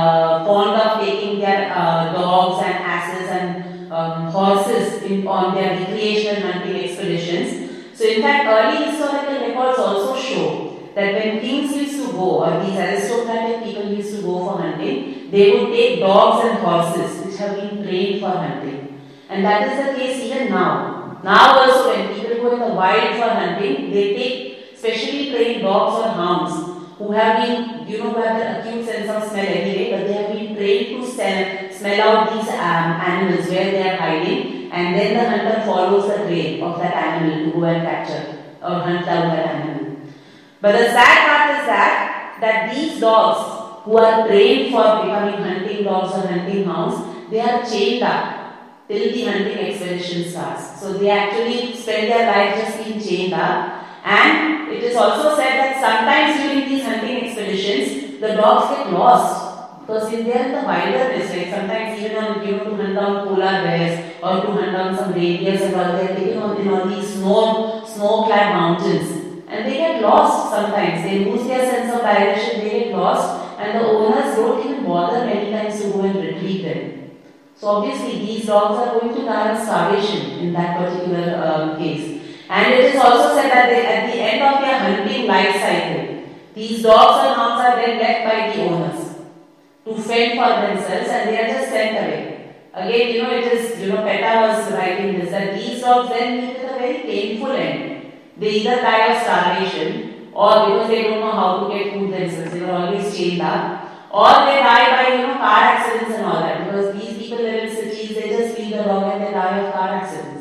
fond of taking their dogs and asses and horses on their recreational hunting expeditions. So, in fact, early historical records also show that when kings used to go, or these aristocratic people used to go for hunting, they would take dogs and horses which have been trained for hunting. And that is the case even now. Now also when people go in the wild for hunting, they take specially trained dogs or hounds who have been, who have the acute sense of smell anyway, but they have been trained to smell out these animals where they are hiding, and then the hunter follows the trail of that animal to go and capture or hunt down that animal. But the sad part is that these dogs who are trained for becoming hunting dogs or hunting hounds, they are chained up till the hunting expedition starts. So they actually spend their life just being chained up. And it is also said that sometimes during these hunting expeditions, the dogs get lost because they are in the wilderness. Like sometimes even on to hunt down polar bears or to hunt down some reindeers and all, they are taken on in all these snow-clad mountains, and they get lost sometimes. They lose their sense of direction. They get lost, and the owners don't even bother many times to go and retrieve them. So obviously these dogs are going to die of starvation in that particular case. And it is also said that at the end of their hunting life cycle, these dogs and hounds are then left by the owners to fend for themselves, and they are just sent away. Again, it is, PETA was writing this, that these dogs then meet with a very painful end. They either die of starvation, or because they don't know how to get food themselves, they were always chained up, or they die by car accidents and all that, because these people live in cities, they just leave the dog and they die of car accidents.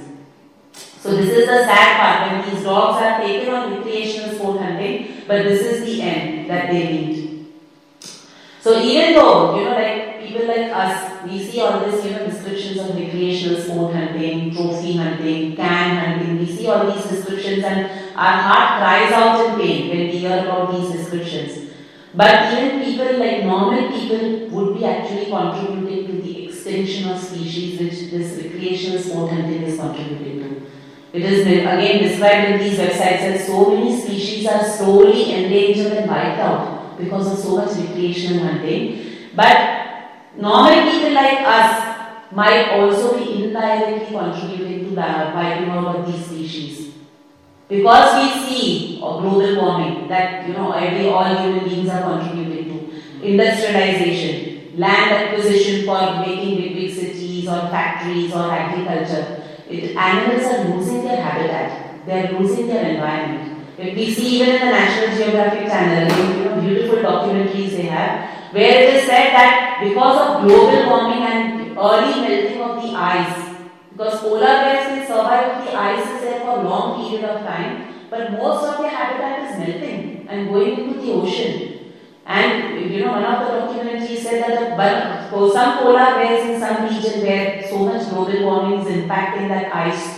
So this is the sad part, when these dogs are taken on recreational sport hunting, but this is the end that they meet. So even though, like people like us, we see all this, descriptions of recreational sport hunting, trophy hunting, can hunting, we see all these descriptions and our heart cries out in pain when we hear about these descriptions. But even people like normal people would be actually contributing to the extinction of species which this recreational sport hunting is contributing to. It is again described in these websites that so many species are slowly endangered and wiped out because of so much recreational hunting. But normal people like us might also be indirectly contributing to the wiping out of these species. Because we see global warming that all human beings are contributing to, industrialization, land acquisition for making big cities or factories or agriculture, animals are losing their habitat, they are losing their environment. If we see even in the National Geographic Channel, beautiful documentaries they have, where it is said that because of global warming and early melting of the ice, because polar bears can survive if the ice is there for a long period of time, but most of their habitat is melting and going into the ocean. And one of the documentaries said that for some polar bears in some region where so much global warming is impacting that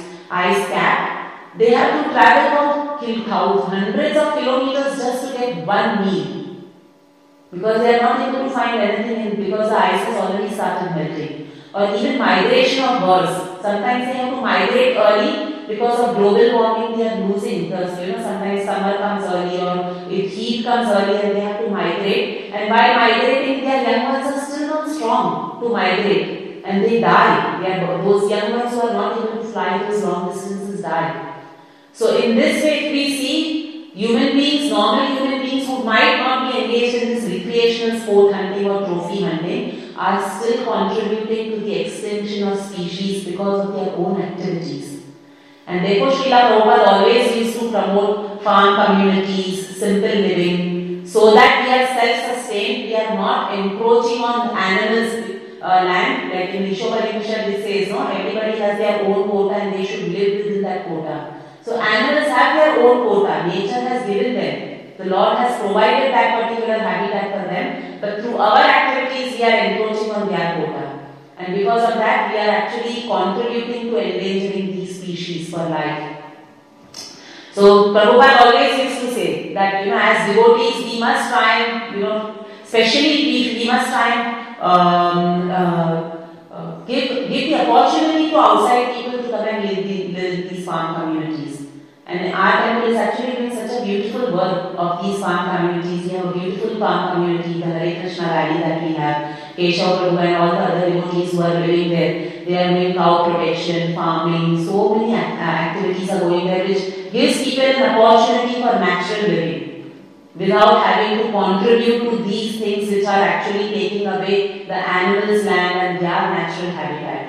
ice cap, they have to travel for hundreds of kilometers just to get one meal, because they are not able to find anything because the ice has already started melting. Or even migration of birds. Sometimes they have to migrate early because of global warming. They are losing because sometimes summer comes early or if heat comes early and they have to migrate. And by migrating, their young ones are still not strong to migrate and they die. Those young ones who are not able to fly those long distances die. So in this way, we see human beings, normal human beings who might not be engaged in this recreational sport hunting or trophy hunting, are still contributing to the extinction of species because of their own activities. And therefore Srila Prabhupada always used to promote farm communities, simple living, so that we are self-sustained, we are not encroaching on animals land, like in Vishopanisha it says, no, everybody has their own quota and they should live within that quota. So animals have their own quota. Nature has given them. The Lord has provided that particular habitat for them, but through our activities we are encroaching on their quota. And because of that, we are actually contributing to endangering these species for life. So Prabhupada always used to say that, as devotees, we must try and, especially we must try and give the opportunity to outside people to come and live in these farm communities. And our temple is actually doing such a beautiful work of these farm communities. We have a beautiful farm community, the Hare Krishna Valley that we have, Keshav Prabhu and all the other devotees who are living there. They are doing cow protection, farming, so many activities are going there which gives people an opportunity for natural living without having to contribute to these things which are actually taking away the animals' land and their natural habitat.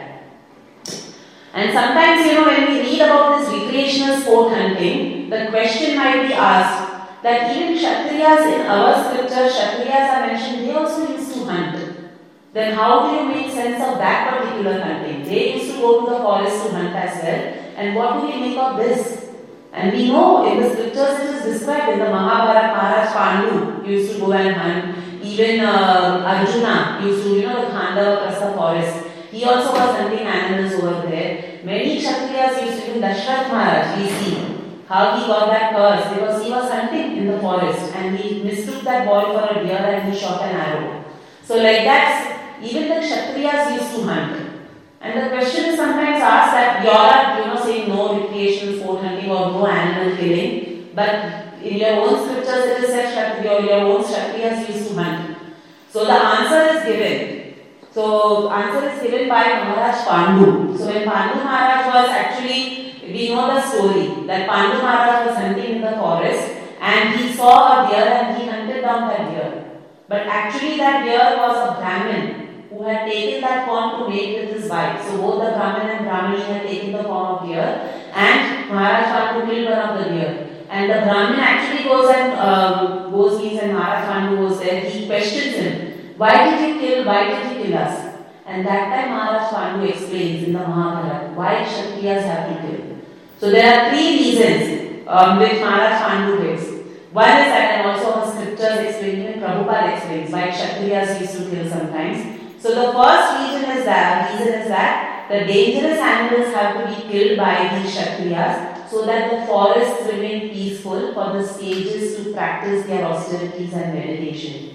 And sometimes, when we read about this recreational sport hunting, the question might be asked that even Kshatriyas in our scripture, Kshatriyas are mentioned, they also used to hunt. Then how do you make sense of that particular hunting? They used to go to the forest to hunt as well. And what do we make of this? And we know in the scriptures it is described in the Mahabharata, Maharaj Pandu used to go and hunt. Even Arjuna used to, the Khandava plus the forest. He also was hunting animals over there. Many Kshatriyas used to do. Dashrath Maharaj, we see how he got that curse because he was hunting in the forest and he mistook that boy for a deer and he shot an arrow. So like that, even the Kshatriyas used to hunt. And the question is sometimes asked that you are, saying no recreational sport hunting or no animal killing, but in your own scriptures it is said your own Kshatriyas used to hunt. So the answer is given. So answer is given by Maharaj Pandu. So when Pandu Maharaj was actually, we know the story that Pandu Maharaj was hunting in the forest and he saw a deer and he hunted down that deer. But actually that deer was a Brahmin who had taken that form to mate with his wife. So both the Brahmin and Brahmini had taken the form of deer and Maharaj Pandu killed one of the deer. And the Brahmin actually goes and Maharaj Pandu goes there, he questions him. Why did you kill us? And that time Maharaj Pandu explains in the Mahabharata why Kshatriyas have to kill. So there are three reasons which Maharaj Pandu gives. One is that, and also the scriptures explain, even Prabhupada explains why Kshatriyas used to kill sometimes. So the first reason is that the dangerous animals have to be killed by these Kshatriyas so that the forests remain peaceful for the sages to practice their austerities and meditation.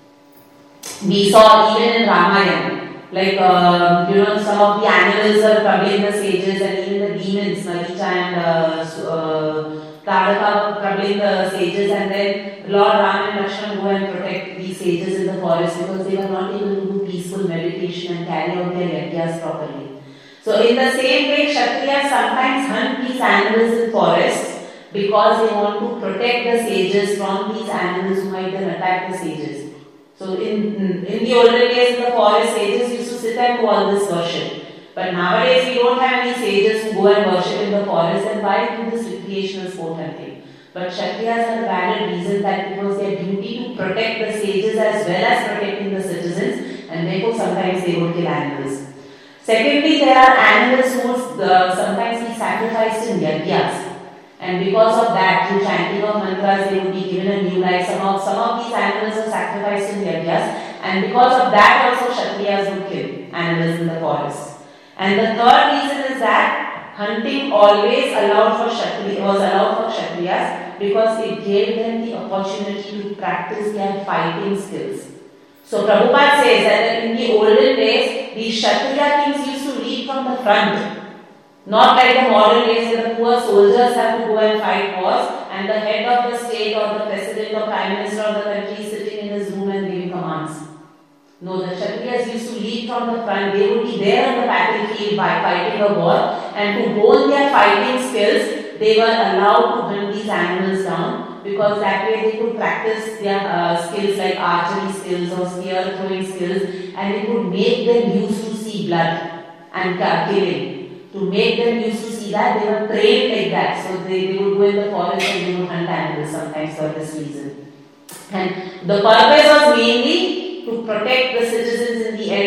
We saw even in Ramayana, like some of the animals are troubling the sages and even the demons, Maricha and Tadaka troubling the sages, and then Lord Ram and Lakshmana go and protect these sages in the forest because they were not able to do peaceful meditation and carry out their yajnas properly. So in the same way, Kshatriyas sometimes hunt these animals in forests because they want to protect the sages from these animals who might then attack the sages. So in the olden days, in the forest, sages used to sit and do all this worship. But nowadays, we don't have any sages who go and worship in the forest, and why do this recreational sport hunting? But Kshatriyas had a valid reason that it was their duty to protect the sages as well as protecting the citizens, and therefore sometimes they would kill animals. Secondly, there are animals who would sometimes be sacrificed in yajnas. And because of that, through chanting of mantras, they would be given a new life. Some of these animals are sacrificed in yajnas, and because of that also Kshatriyas would kill animals in the forest. And the third reason is that hunting always was allowed for Kshatriyas because it gave them the opportunity to practice their fighting skills. So Prabhupada says that in the olden days, these Kshatriya kings used to lead from the front. Not like the modern days where the poor soldiers have to go and fight wars and the head of the state or the president or prime minister of the country is sitting in his room and giving commands. No, the Kshatriyas used to lead from the front. They would be there on the battlefield by fighting a war, and to hone their fighting skills, they were allowed to hunt these animals down because that way they could practice their skills like archery skills or spear throwing skills, and it would make them used to see blood and killing. To make them used to see that, they were trained like that. So they would go in the forest and they would hunt animals sometimes for this reason. And the purpose was mainly to protect the citizens in the end when they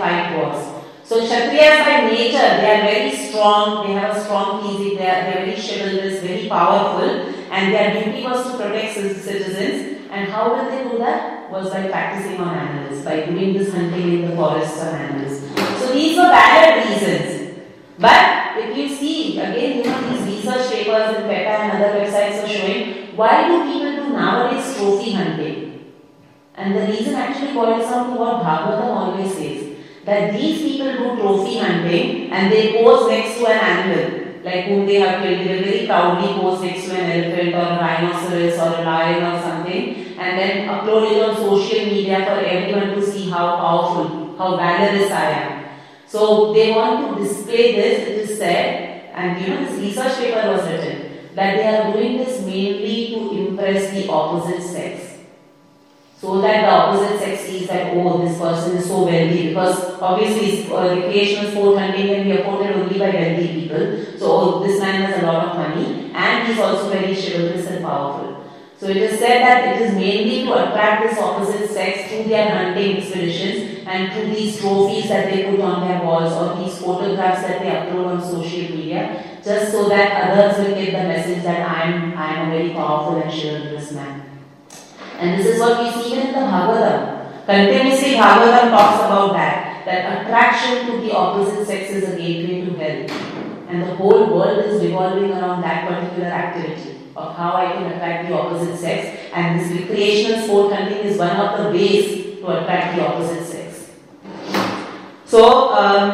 fight wars. So Kshatriyas by nature, they are very strong, they have a strong physique, they are very chivalrous, very powerful, and their duty was to protect citizens. And how did they do that? Was by practicing on animals, by doing this hunting in the forests on animals. So these were valid reasons. But if you see, again, these research papers in PETA and other websites are showing, why do people do nowadays trophy hunting? And the reason actually boils down to what Bhagavatam always says, that these people do trophy hunting and they pose next to an animal, like whom they have killed. They will very proudly pose next to an elephant or a rhinoceros or a lion or something, and then upload it on social media for everyone to see how powerful, how valorous I am. So they want to display this, it is said, and this research paper was written, that they are doing this mainly to impress the opposite sex. So that the opposite sex sees that, oh, this person is so wealthy, because obviously recreational sport hunting can be afforded only by wealthy people. So, oh, this man has a lot of money and he is also very chivalrous and powerful. So it is said that it is mainly to attract this opposite sex through their hunting expeditions and through these trophies that they put on their walls or these photographs that they upload on social media, just so that others will get the message that I am a very powerful and chivalrous man. And this is what we see even in the Bhagavatam. Continuously Bhagavatam talks about that attraction to the opposite sex is a gateway to hell. And the whole world is revolving around that particular activity of how I can attract the opposite sex, and this recreational sport hunting is one of the ways to attract the opposite sex. So,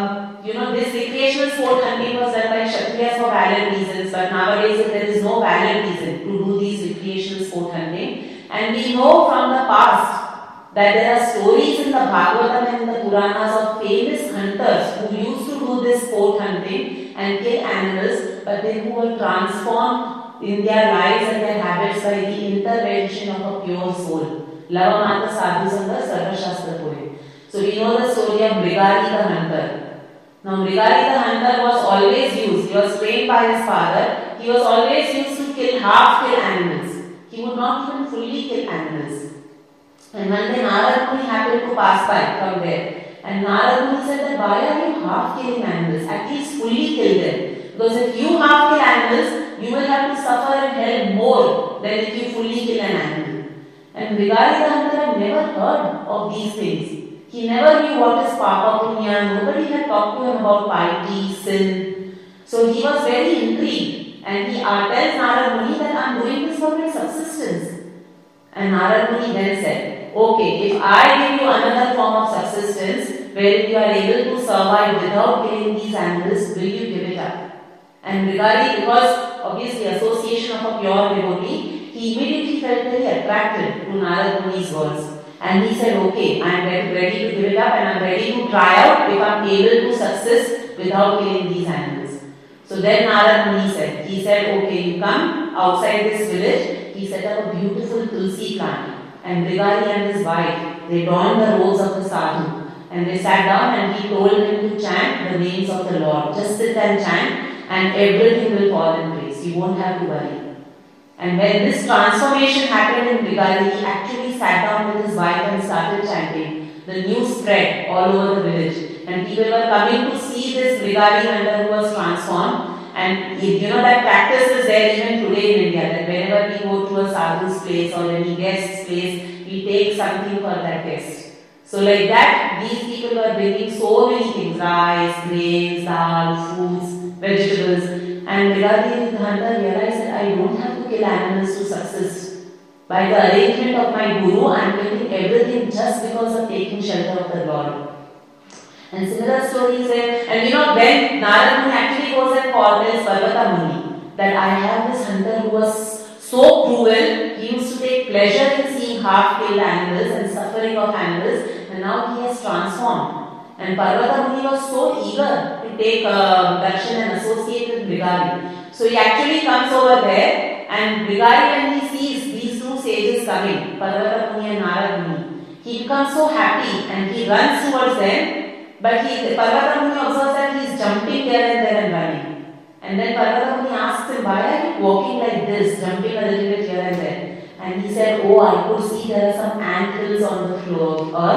this recreational sport hunting was done by Kshatriyas for valid reasons, but nowadays there is no valid reason to do these recreational sport hunting. And we know from the past that there are stories in the Bhagavatam and in the Puranas of famous hunters who used to do this sport hunting and kill animals, but then who were transformed in their lives and their habits by the intervention of a pure soul. Lavamata Sadhusanga Sarva Shastra Pure. So we know the story of Mrigari the hunter. Now Mrigari the hunter was always used, he was trained by his father, he was always used to half kill animals. He would not even fully kill animals. And one day Narad Muni happened to pass by from there. And Narad Muni said that, why are you half killing animals? At least fully kill them. Because if you half kill animals, you will have to suffer in hell more than if you fully kill an animal. And Mrigari the hunter had never heard of these things. He never knew what is Papa Punya. Nobody had talked to him about piety, sin. So he was very intrigued. And he tells Narad Muni that I am doing this for my subsistence. And Narad Muni then said, okay, if I give you another form of subsistence wherein you are able to survive without killing these animals, will you give it up? And Mrigari, because obviously association of a pure devotee, he immediately felt very attracted to Narad Muni's words. And he said, okay, I am ready to give it up and I am ready to try out if I am able to subsist without killing these animals. So then Narad Muni said, okay, you come outside this village. He set up a beautiful tulsi plant, and Mrigari and his wife, they donned the robes of the sadhu, and they sat down and he told him to chant the names of the Lord. Just sit and chant and everything will fall in place. You won't have to worry. And when this transformation happened in Mrigari, he actually sat down with his wife and started chanting. The news spread all over the village. And people were coming to see this Mrigari hunter who was transformed. And that practice is there even today in India, that whenever we go to a sadhu's place or any guest's place, we take something for that guest. So like that, these people were bringing so many things, rice, grains, dal, fruits, vegetables. And Mrigari the hunter realized that I don't have to kill animals to subsist. By the arrangement of my guru, I am getting everything just because of taking shelter of the Lord. And similar stories there. And when Narad Muni actually goes and calls Parvata Muni, that I have this hunter who was so cruel, he used to take pleasure in seeing half-killed animals and suffering of animals, and now he has transformed. And Parvata Muni was so eager to take darshan and associate with Mrigari. So he actually comes over there, and Mrigari, when he sees these two sages coming, Parvata Muni and Narad Muni, he becomes so happy and he runs towards them. But Parvata Muni observes that he is jumping here and running. And then Parvata Muni asks him, why are you walking like this, jumping a little bit here and there? And he said, I could see there are some ant hills on the floor of earth,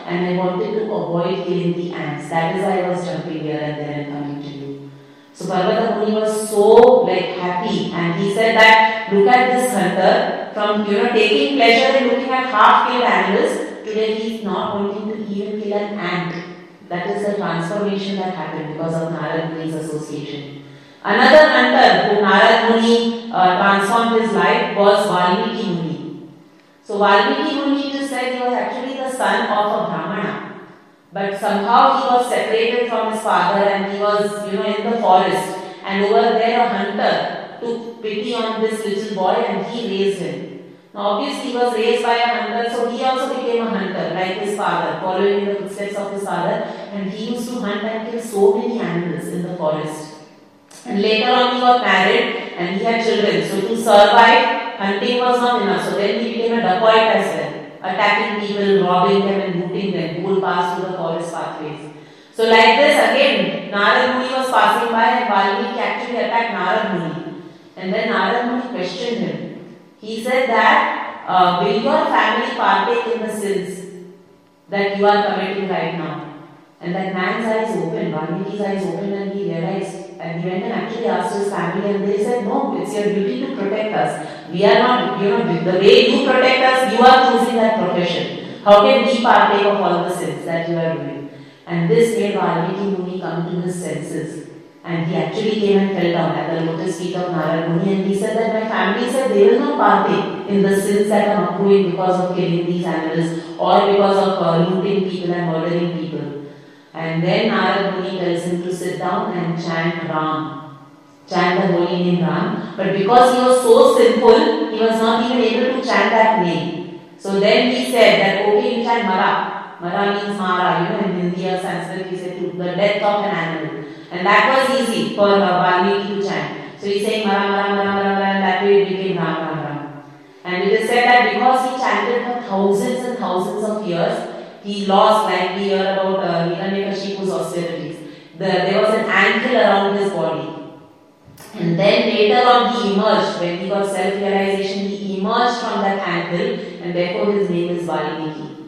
and I wanted to avoid killing the ants. That is why I was jumping here and there and coming to you. So Parvata Muni was so happy, and he said that look at this hunter, from taking pleasure in looking at half-killed animals, today he is not wanting to even kill an ant. That is the transformation that happened because of Narad Muni's association. Another hunter who Narad Muni transformed his life was Valmiki Muni. So Valmiki Muni, it is said, he was actually the son of a Brahmana. But somehow he was separated from his father and he was, in the forest. And over there a hunter took pity on this little boy and he raised him. Now obviously he was raised by a hunter, so he also became a hunter like his father, following in the footsteps of his father. And he used to hunt and kill so many animals in the forest. And later on he got married and he had children. So to survive, hunting was not enough. So then he became a dacoit as well, attacking people, robbing them and looting them who would pass through the forest pathways. So like this again, Narad Muni was passing by and Valmiki actually attacked Narad Muni. And then Narad Muni questioned him. He said that, will your family partake in the sins that you are committing right now? And that man's eyes opened, Valmiki's eyes opened, and he realized, and he went and actually asked his family, and they said, no, it's your duty to protect us. We are not, the way you protect us, you are choosing that profession. How can we partake of all the sins that you are doing? And this made Valmiki Muni come to his senses. And he actually came and fell down at the lotus feet of Narad Muni, and he said that my family said they will not partake in the sins that I'm accruing because of killing these animals or because of looting people and murdering people. And then Narad Muni tells him to sit down and chant Ram, chant the holy name Ram. But because he was so sinful, he was not even able to chant that name. So then he said that, okay, you chant Mara. Mara means Mara, in Hindi or Sanskrit, he said to the death of an animal. And that was easy for Valmiki to chant. So he's saying Mara, Mara, Mara, Mara, Mara, and that way it became Ram, Ram, Ram. And it is said that because he chanted for thousands and thousands of years, he lost, like we hear about Hiranyakashipu's austerities. There was an ankle around his body. And then later on he emerged, when he got self-realization, he emerged from that ankle, and therefore his name is Valmiki.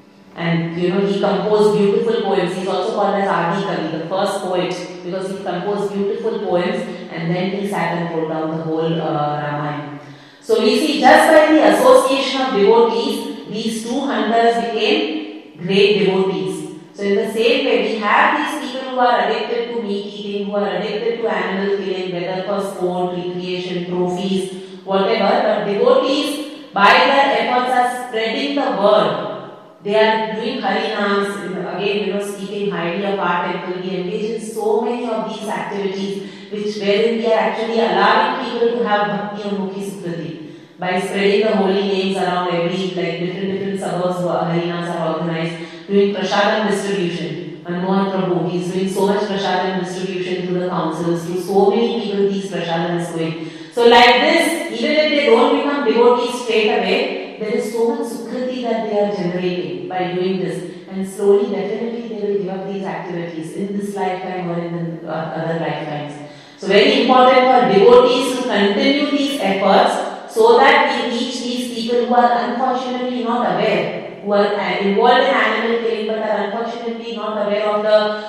And he composed beautiful poems. He's also called as Adi Kavi, the first poet, because he composed beautiful poems and then he sat and wrote down the whole Ramayana. So we see just by the association of devotees, these two hunters became great devotees. So in the same way, we have these people who are addicted to meat eating, who are addicted to animal killing, whether for sport, recreation, trophies, whatever. But devotees, by their efforts, are spreading the word. They are doing harinams, again, speaking highly of our temple. We engage in so many of these activities, wherein we are actually allowing people to have bhakti and mukhi sukriti. By spreading the holy names around different suburbs where harinas are organized, doing prasadam distribution. Manmohan Prabhu, he is doing so much prasadam distribution to the councils, to so many people these prasadam is going. So like this, even if they don't become devotees straight away, there is so much sukriti that they are generating by doing this. And slowly, definitely they will give up these activities in this lifetime or in the other lifetimes. So very important for devotees to continue these efforts, so that we reach these people who are unfortunately not aware, who are involved in animal killing but are unfortunately not aware of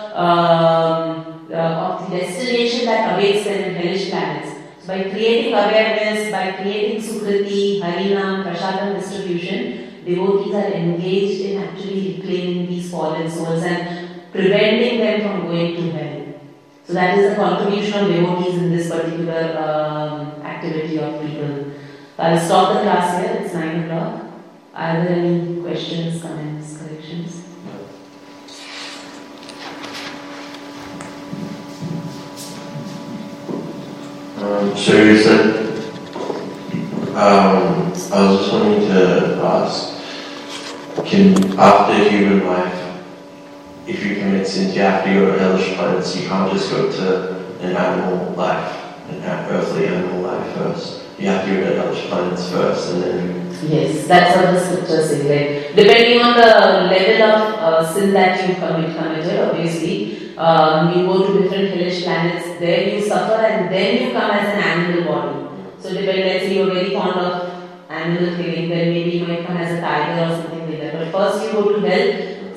the destination that awaits them in hellish planets. So by creating awareness, by creating sukriti, harinam, prasadam distribution, devotees are engaged in actually reclaiming these fallen souls and preventing them from going to hell. So that is the contribution of devotees in this particular activity of people. I'll stop the class here, it's 9 o'clock. Are there any questions, comments, corrections? So you said, I was just wanting to ask, after human life, if you commit sins, you have to go to hellish planets, you can't just go to an animal life, an earthly animal life first. You have to go to hellish planets first and then... Yes, that's what the scripture says. Like, depending on the level of sin that you committed, obviously, you go to different hellish planets, there you suffer and then you come as an animal body. So let's say you're very fond of animal killing, then maybe you might come as a tiger or something like that. But first you go to hell,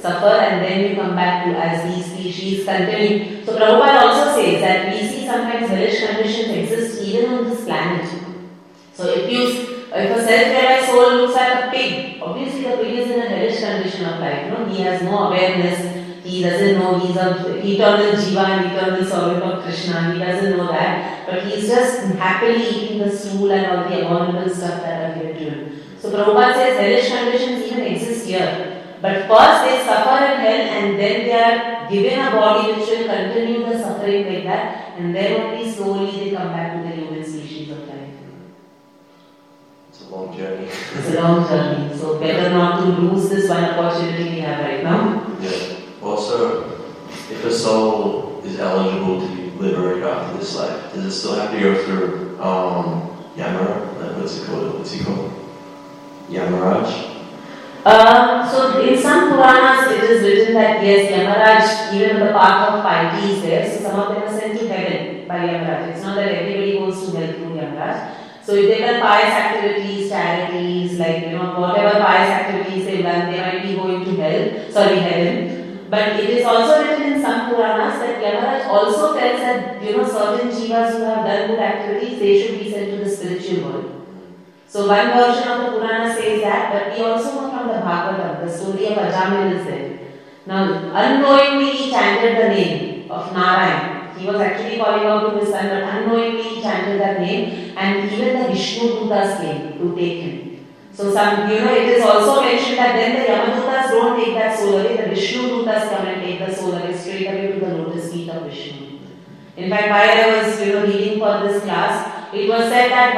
suffer and then you come back to as these species continue. So Prabhupada also says that we see sometimes hellish conditions exist even on this planet. So if a self-realized soul looks at a pig, obviously the pig is in a hellish condition of life. No? He has no awareness. He doesn't know he's an eternal jiva and eternal servant of Krishna. He doesn't know that. But he's just happily eating the stool and all the abominable stuff that are given to him. So Prabhupada says hellish conditions even exist here. But first they suffer in hell and then they are given a body which will continue the suffering like that, and then only slowly they come back to the human species of life. It's a long journey. It's a long journey, so better not to lose this one opportunity we have right now. Yeah. Also, if a soul is eligible to be liberated after this life, does it still have to go through Yamara? What's he called? Yamaraj? So in some Puranas it is written that yes, Yamaraj, even the path of piety is there, so some of them are sent to heaven by Yamaraj. It's not that everybody goes to hell through Yamaraj. So if they've done pious activities, charities, whatever pious activities they've done, they might be going to heaven. But it is also written in some Puranas that Yamaraj also tells that certain jivas who have done good activities, they should be sent to the spiritual world. So one version of the Purana says that, but we also know from the Bhagavatam, the story of Ajamil is there. Now, unknowingly he chanted the name of Narayan. He was actually calling out to his son, but unknowingly he chanted that name, and even the Vishnu Dutas came to take him. So it is also mentioned that then the Yamadutas don't take that soul away, the Vishnu Dutas come and take the soul away straight away to the lotus feet of Vishnu. In fact, while I was reading for this class, it was said that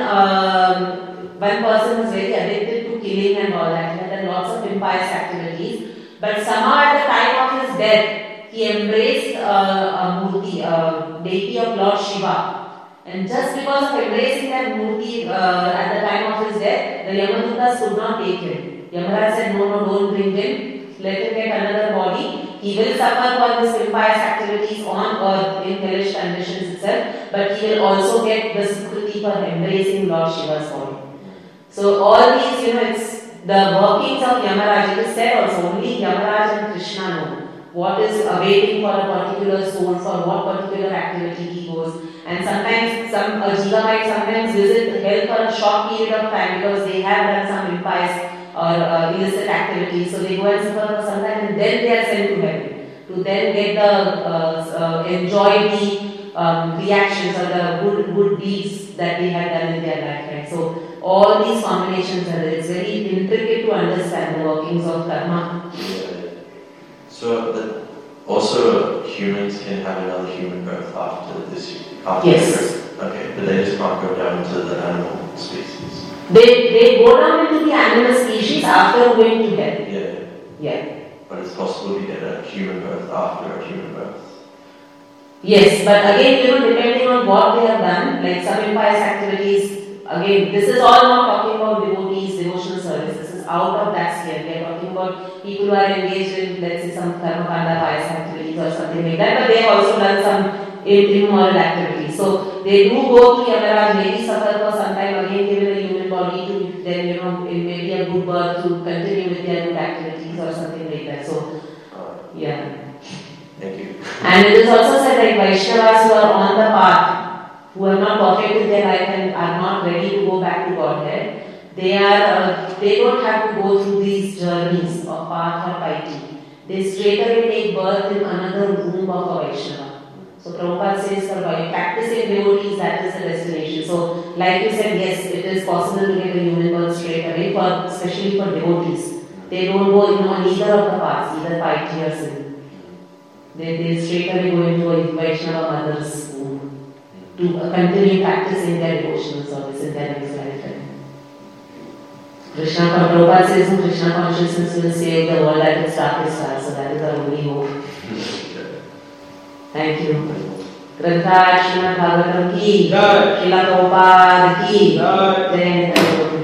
one person was very addicted to killing and all that. He had done lots of impious activities, but somehow at the time of his death, he embraced a murti, a deity of Lord Shiva. And just because of embracing that murti at the time of his death, the Yamadutas could not take him. Yamaraj said, no, don't bring him. Let him get another body. He will suffer for his impious activities on earth in hellish conditions itself, but he will also get the sukriti for embracing Lord Shiva's body. So all these, it's the workings of Yamaraj. It is said also, only Yamaraj and Krishna know what is awaiting for a particular soul, for what particular activity he goes. And sometimes a jiva might sometimes visit hell for a short period of time because they have done some impious or illicit activities. So they go and suffer for some time and then they are sent to heaven to then get the enjoy the reactions or the good deeds that they have done in their lifetime. So all these combinations are there. It's very intricate to understand the workings of karma. Yeah. So also humans can have another human birth after this. Yes. Okay, but they just can't go down to the animal species. They go down into the animal species after going to hell. Yeah. Yeah. But it's possible to get a human birth after a human birth. Yes, but again, depending on what they have done, like some impious activities, again, this is all not talking about devotees, devotional service. This is out of that sphere. We are talking about people who are engaged in, let's say, some karmakanda pious activities or something like that, but they have also done some immoral activities. So they do go to Yamaraj, maybe suffer for some time, again given a human body to then, it may be a good birth to continue with their good activities or something like that. So, yeah. Thank you. And it is also said that Vaishnavas who are on the path, who have not perfected their life and are not ready to go back to Godhead, they don't have to go through these journeys of path or piety. They straight away take birth in another womb of a Vaishnava. So Prabhupada says for practicing devotees, that is the destination. So like you said, yes, it is possible to get a human birth straight away, especially for devotees. They don't go on either of the paths, either piety or sin. They straight away go into a Vaishnava mother's womb to continue practicing their devotional service in their next lifetime. Prabhupada says Krishna consciousness will save the world at its darkest hour, so that is our only hope. Thank you. Grantha Srimad Bhagavatam ki, Srila Prabhupada ki, Jai Nityananda.